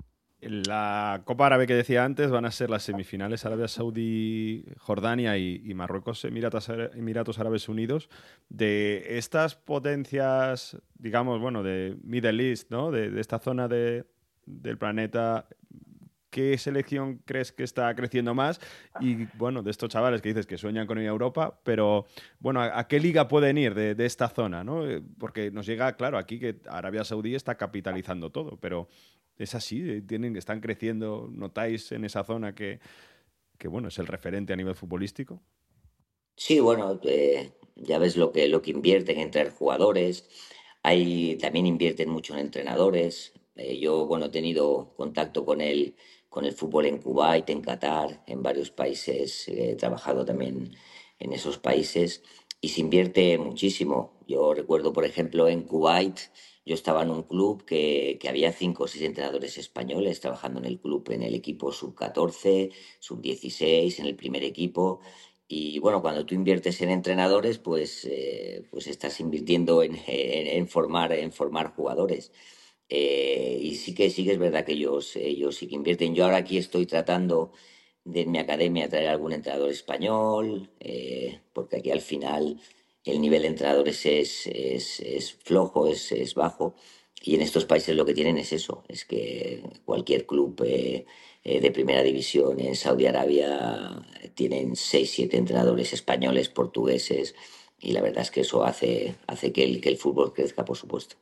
La Copa Árabe que decía antes van a ser las semifinales: Arabia Saudí, Jordania y, y Marruecos, Emiratos, Emiratos Árabes Unidos. De estas potencias, digamos, bueno, de Middle East, ¿no? De, de esta zona de, del planeta, ¿qué selección crees que está creciendo más? Y, bueno, de estos chavales que dices que sueñan con ir a Europa, pero, bueno, ¿a, a qué liga pueden ir de, de esta zona, ¿no? Porque nos llega, claro, aquí que Arabia Saudí está capitalizando todo, pero es así, tienen, están creciendo. ¿Notáis en esa zona que, que bueno, es el referente a nivel futbolístico? Sí, bueno, eh, ya ves lo que, lo que invierten en traer jugadores. Hay, también invierten mucho en entrenadores. Eh, yo, bueno, he tenido contacto con el, con el fútbol en Kuwait, en Qatar, en varios países. He trabajado también en esos países y se invierte muchísimo. Yo recuerdo, por ejemplo, en Kuwait, yo estaba en un club que, que había cinco o seis entrenadores españoles trabajando en el club, en el equipo sub catorce, sub dieciséis, en el primer equipo. Y bueno, cuando tú inviertes en entrenadores, pues, eh, pues estás invirtiendo en, en, en, formar, en formar jugadores. Eh, y sí que, sí que es verdad que ellos, ellos sí que invierten. Yo ahora aquí estoy tratando de en mi academia traer algún entrenador español, eh, porque aquí al final el nivel de entrenadores es, es, es flojo, es, es bajo. Y en estos países lo que tienen es eso, es que cualquier club eh, eh, de primera división en Saudi Arabia tienen seis, siete entrenadores españoles, portugueses, y la verdad es que eso hace, hace que, el, que el fútbol crezca, por supuesto.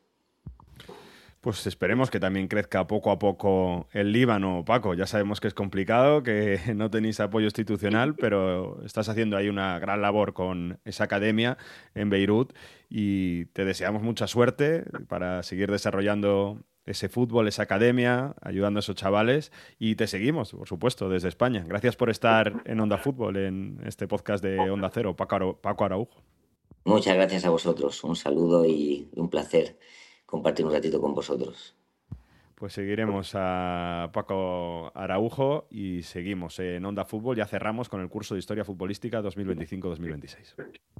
Pues esperemos que también crezca poco a poco el Líbano, Paco. Ya sabemos que es complicado, que no tenéis apoyo institucional, pero estás haciendo ahí una gran labor con esa academia en Beirut y te deseamos mucha suerte para seguir desarrollando ese fútbol, esa academia, ayudando a esos chavales, y te seguimos, por supuesto, desde España. Gracias por estar en Onda Fútbol, en este podcast de Onda Cero, Paco, Paco Araujo. Muchas gracias a vosotros, un saludo y un placer compartir un ratito con vosotros. Pues seguiremos a Paco Araujo y seguimos en Onda Fútbol. Ya cerramos con el curso de Historia Futbolística dos mil veinticinco dos mil veintiséis.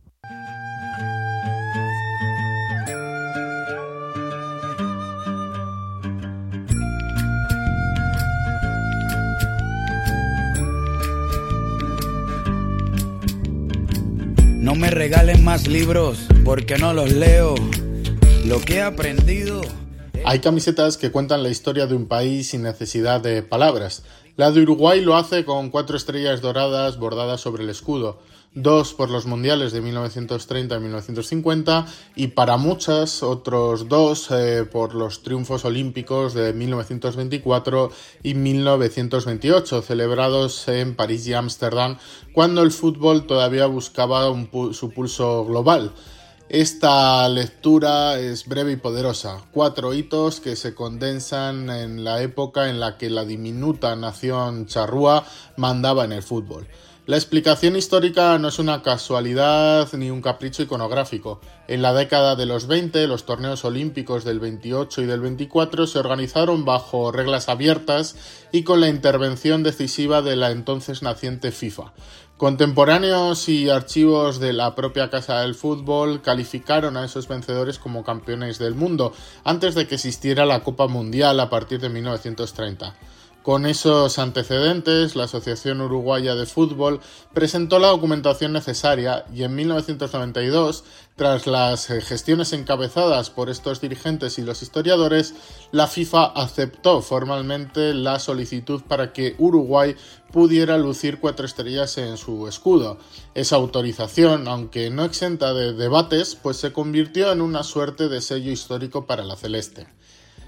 No me regalen más libros porque no los leo. Lo que he aprendido... Hay camisetas que cuentan la historia de un país sin necesidad de palabras. La de Uruguay lo hace con cuatro estrellas doradas bordadas sobre el escudo, dos por los mundiales de mil novecientos treinta y mil novecientos cincuenta y para muchas otros dos eh, por los triunfos olímpicos de mil novecientos veinticuatro y mil novecientos veintiocho, celebrados en París y Ámsterdam, cuando el fútbol todavía buscaba un pu- su pulso global. Esta lectura es breve y poderosa. Cuatro hitos que se condensan en la época en la que la diminuta nación charrúa mandaba en el fútbol. La explicación histórica no es una casualidad ni un capricho iconográfico. En la década de los veinte, los torneos olímpicos del veintiocho y del veinticuatro se organizaron bajo reglas abiertas y con la intervención decisiva de la entonces naciente FIFA. Contemporáneos y archivos de la propia Casa del Fútbol calificaron a esos vencedores como campeones del mundo antes de que existiera la Copa Mundial a partir de mil novecientos treinta. Con esos antecedentes, la Asociación Uruguaya de Fútbol presentó la documentación necesaria y en mil novecientos noventa y dos, tras las gestiones encabezadas por estos dirigentes y los historiadores, la FIFA aceptó formalmente la solicitud para que Uruguay pudiera lucir cuatro estrellas en su escudo. Esa autorización, aunque no exenta de debates, pues se convirtió en una suerte de sello histórico para la celeste.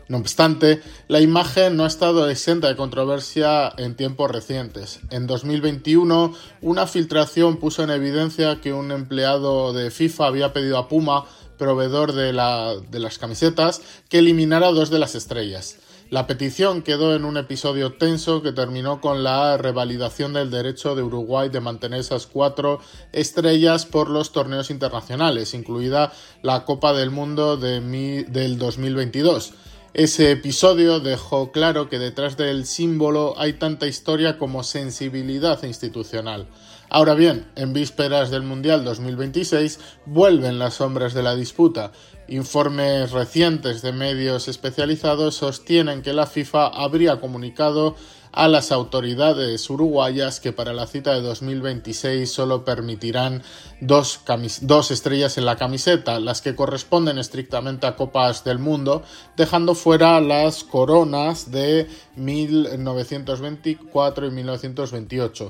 No obstante, la imagen no ha estado exenta de controversia en tiempos recientes. En dos mil veintiuno, una filtración puso en evidencia que un empleado de FIFA había pedido a Puma, proveedor de, la, de las camisetas, que eliminara dos de las estrellas. La petición quedó en un episodio tenso que terminó con la revalidación del derecho de Uruguay de mantener esas cuatro estrellas por los torneos internacionales, incluida la Copa del Mundo de mi, del dos mil veintidós. Ese episodio dejó claro que detrás del símbolo hay tanta historia como sensibilidad institucional. Ahora bien, en vísperas del Mundial dos mil veintiséis vuelven las sombras de la disputa. Informes recientes de medios especializados sostienen que la FIFA habría comunicado a las autoridades uruguayas que para la cita de dos mil veintiséis solo permitirán dos, camis- dos estrellas en la camiseta, las que corresponden estrictamente a Copas del Mundo, dejando fuera las coronas de mil novecientos veinticuatro y mil novecientos veintiocho.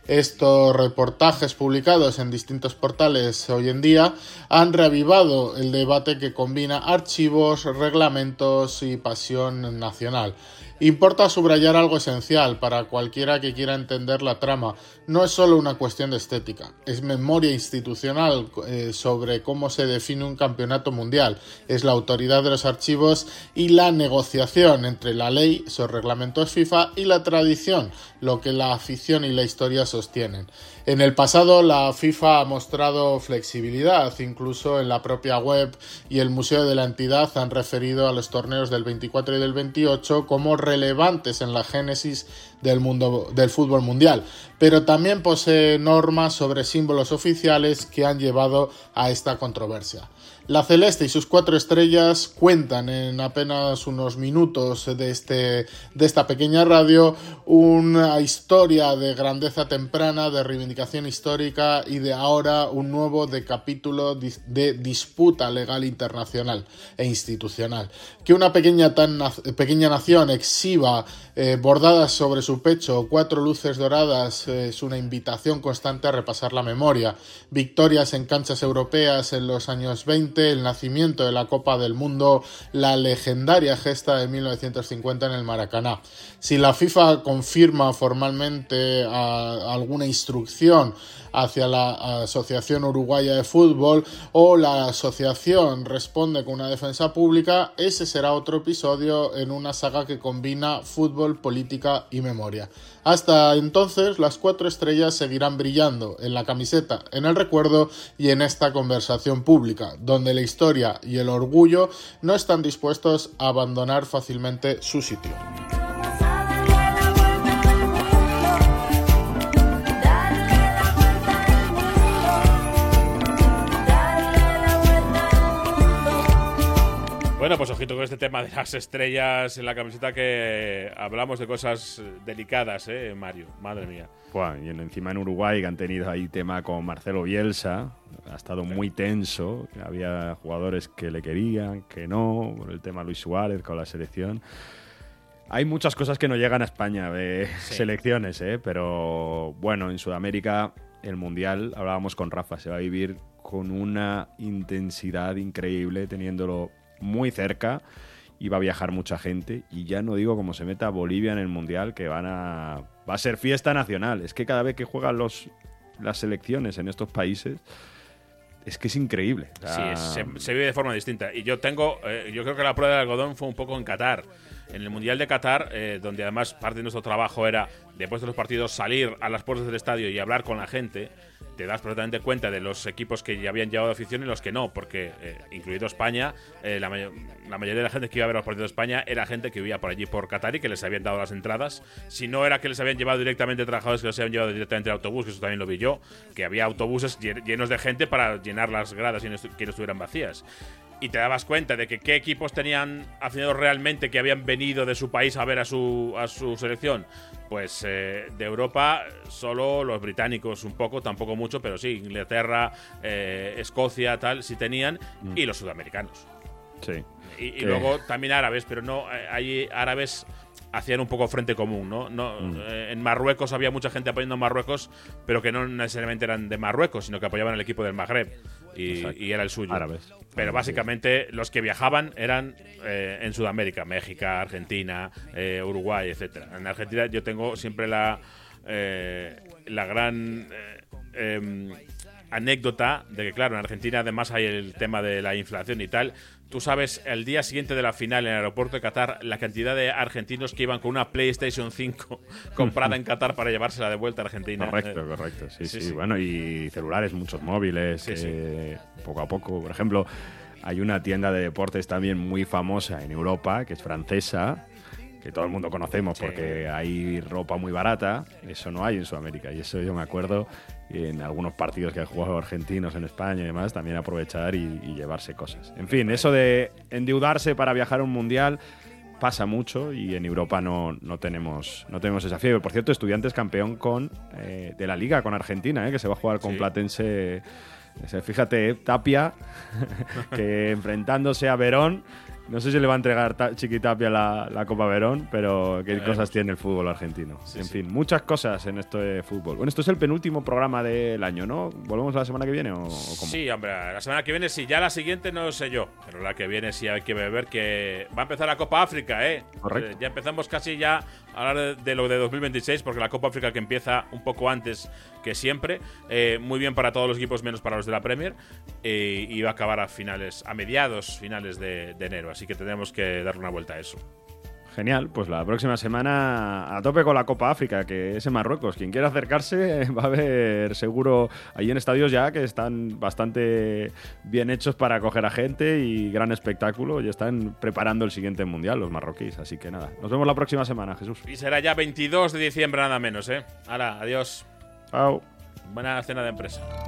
Estos reportajes publicados en distintos portales hoy en día han reavivado el debate que combina archivos, reglamentos y pasión nacional. Importa subrayar algo esencial para cualquiera que quiera entender la trama. No es solo una cuestión de estética, es memoria institucional eh, sobre cómo se define un campeonato mundial. Es la autoridad de los archivos y la negociación entre la ley, esos reglamentos FIFA, y la tradición, lo que la afición y la historia sostienen. En el pasado la FIFA ha mostrado flexibilidad, incluso en la propia web y el museo de la entidad han referido a los torneos del veinticuatro y del veintiocho como relevantes en la génesis del mundo del fútbol mundial, pero también posee normas sobre símbolos oficiales que han llevado a esta controversia. La celeste y sus cuatro estrellas cuentan en apenas unos minutos de, este, de esta pequeña radio una historia de grandeza temprana, de reivindicación histórica y de ahora un nuevo de capítulo de disputa legal internacional e institucional. Que una pequeña, tan, pequeña nación exhiba eh, bordadas sobre su pecho cuatro luces doradas eh, es una invitación constante a repasar la memoria. Victorias en canchas europeas en los años veinte, el nacimiento de la Copa del Mundo, la legendaria gesta de mil novecientos cincuenta en el Maracaná. Si la FIFA confirma formalmente a, alguna instrucción hacia la Asociación Uruguaya de Fútbol o la asociación responde con una defensa pública, ese será otro episodio en una saga que combina fútbol, política y memoria. Hasta entonces, las cuatro estrellas seguirán brillando en la camiseta, en el recuerdo y en esta conversación pública, donde la historia y el orgullo no están dispuestos a abandonar fácilmente su sitio. Bueno, pues ojito con este tema de las estrellas en la camiseta, que hablamos de cosas delicadas, ¿eh, Mario? Madre mía. Bueno, y encima en Uruguay, que han tenido ahí tema con Marcelo Bielsa, ha estado muy tenso, había jugadores que le querían, que no, por el tema Luis Suárez con la selección. Hay muchas cosas que no llegan a España de sí. selecciones, ¿eh? Pero bueno, en Sudamérica el Mundial, hablábamos con Rafa, se va a vivir con una intensidad increíble, teniéndolo muy cerca, y va a viajar mucha gente, y ya no digo cómo se meta Bolivia en el Mundial, que van a va a ser fiesta nacional. Es que cada vez que juegan los las selecciones en estos países es que es increíble. O sea, sí, se, se vive de forma distinta. Y yo tengo, eh, yo creo que la prueba del algodón fue un poco en Qatar. En el Mundial de Qatar, eh, donde además parte de nuestro trabajo era, después de los partidos, salir a las puertas del estadio y hablar con la gente, te das perfectamente cuenta de los equipos que ya habían llevado afición y los que no, porque, eh, incluido España, eh, la, may- la mayoría de la gente que iba a ver los partidos de España era gente que vivía por allí, por Qatar, y que les habían dado las entradas. Si no era que les habían llevado directamente trabajadores, que les habían llevado directamente al autobús, que eso también lo vi yo, que había autobuses llenos de gente para llenar las gradas y que no estuvieran vacías. Y te dabas cuenta de que qué equipos tenían aficionados realmente que habían venido de su país a ver a su, a su selección. Pues eh, de Europa solo los británicos un poco, tampoco mucho, pero sí, Inglaterra, eh, Escocia, tal, sí tenían, mm. y los sudamericanos. Sí. Y, y que... luego también árabes, pero no, hay árabes hacían un poco frente común, ¿no? no Mm. eh, en Marruecos había mucha gente apoyando a Marruecos, pero que no necesariamente eran de Marruecos, sino que apoyaban al equipo del Magreb y, y era el suyo. Árabes. Pero básicamente los que viajaban eran eh, en Sudamérica, México, Argentina, eh, Uruguay, etcétera. En Argentina yo tengo siempre la eh, la gran eh, eh, anécdota de que, claro, en Argentina además hay el tema de la inflación y tal. Tú sabes, el día siguiente de la final en el aeropuerto de Qatar, la cantidad de argentinos que iban con una PlayStation cinco comprada en Qatar para llevársela de vuelta a Argentina. Correcto, Eh, correcto. Sí, sí, sí, sí. Bueno, y celulares, muchos móviles, Sí, sí. eh, poco a poco. Por ejemplo, hay una tienda de deportes también muy famosa en Europa, que es francesa, que todo el mundo conocemos Sí. porque hay ropa muy barata. Eso no hay en Sudamérica. Y eso yo me acuerdo en algunos partidos que han jugado argentinos en España y demás, también aprovechar y, y llevarse cosas. En fin, eso de endeudarse para viajar a un mundial pasa mucho y en Europa no, no tenemos no tenemos esa fiebre. Por cierto, Estudiantes campeón con eh, de la Liga con Argentina, eh, que se va a jugar con Sí. Platense. Fíjate, Tapia, que enfrentándose a Verón. No sé si le va a entregar ta Chiqui Tapia la, la Copa Verón, pero qué Veremos. cosas tiene el fútbol argentino. Sí, en sí. fin, muchas cosas en esto de fútbol. Bueno, esto es el penúltimo programa del año, ¿no? ¿Volvemos la semana que viene o, o cómo? Sí, hombre, la semana que viene sí, ya la siguiente no sé yo, pero la que viene sí hay que ver que va a empezar la Copa África, ¿eh? Correcto. Eh, Ya empezamos casi ya a hablar de, de lo de dos mil veintiséis, porque la Copa África que empieza un poco antes que siempre, eh, muy bien para todos los equipos menos para los de la Premier, eh, y va a acabar a finales, a mediados finales de, de enero, así que tendremos que darle una vuelta a eso. Genial, pues la próxima semana a tope con la Copa África, que es en Marruecos. Quien quiera acercarse va a ver seguro ahí en estadios ya que están bastante bien hechos para acoger a gente y gran espectáculo. Y están preparando el siguiente mundial los marroquíes. Así que nada, nos vemos la próxima semana, Jesús. Y será ya veintidós de diciembre nada menos, ¿eh? Hala, adiós. Chao. Buena cena de empresa.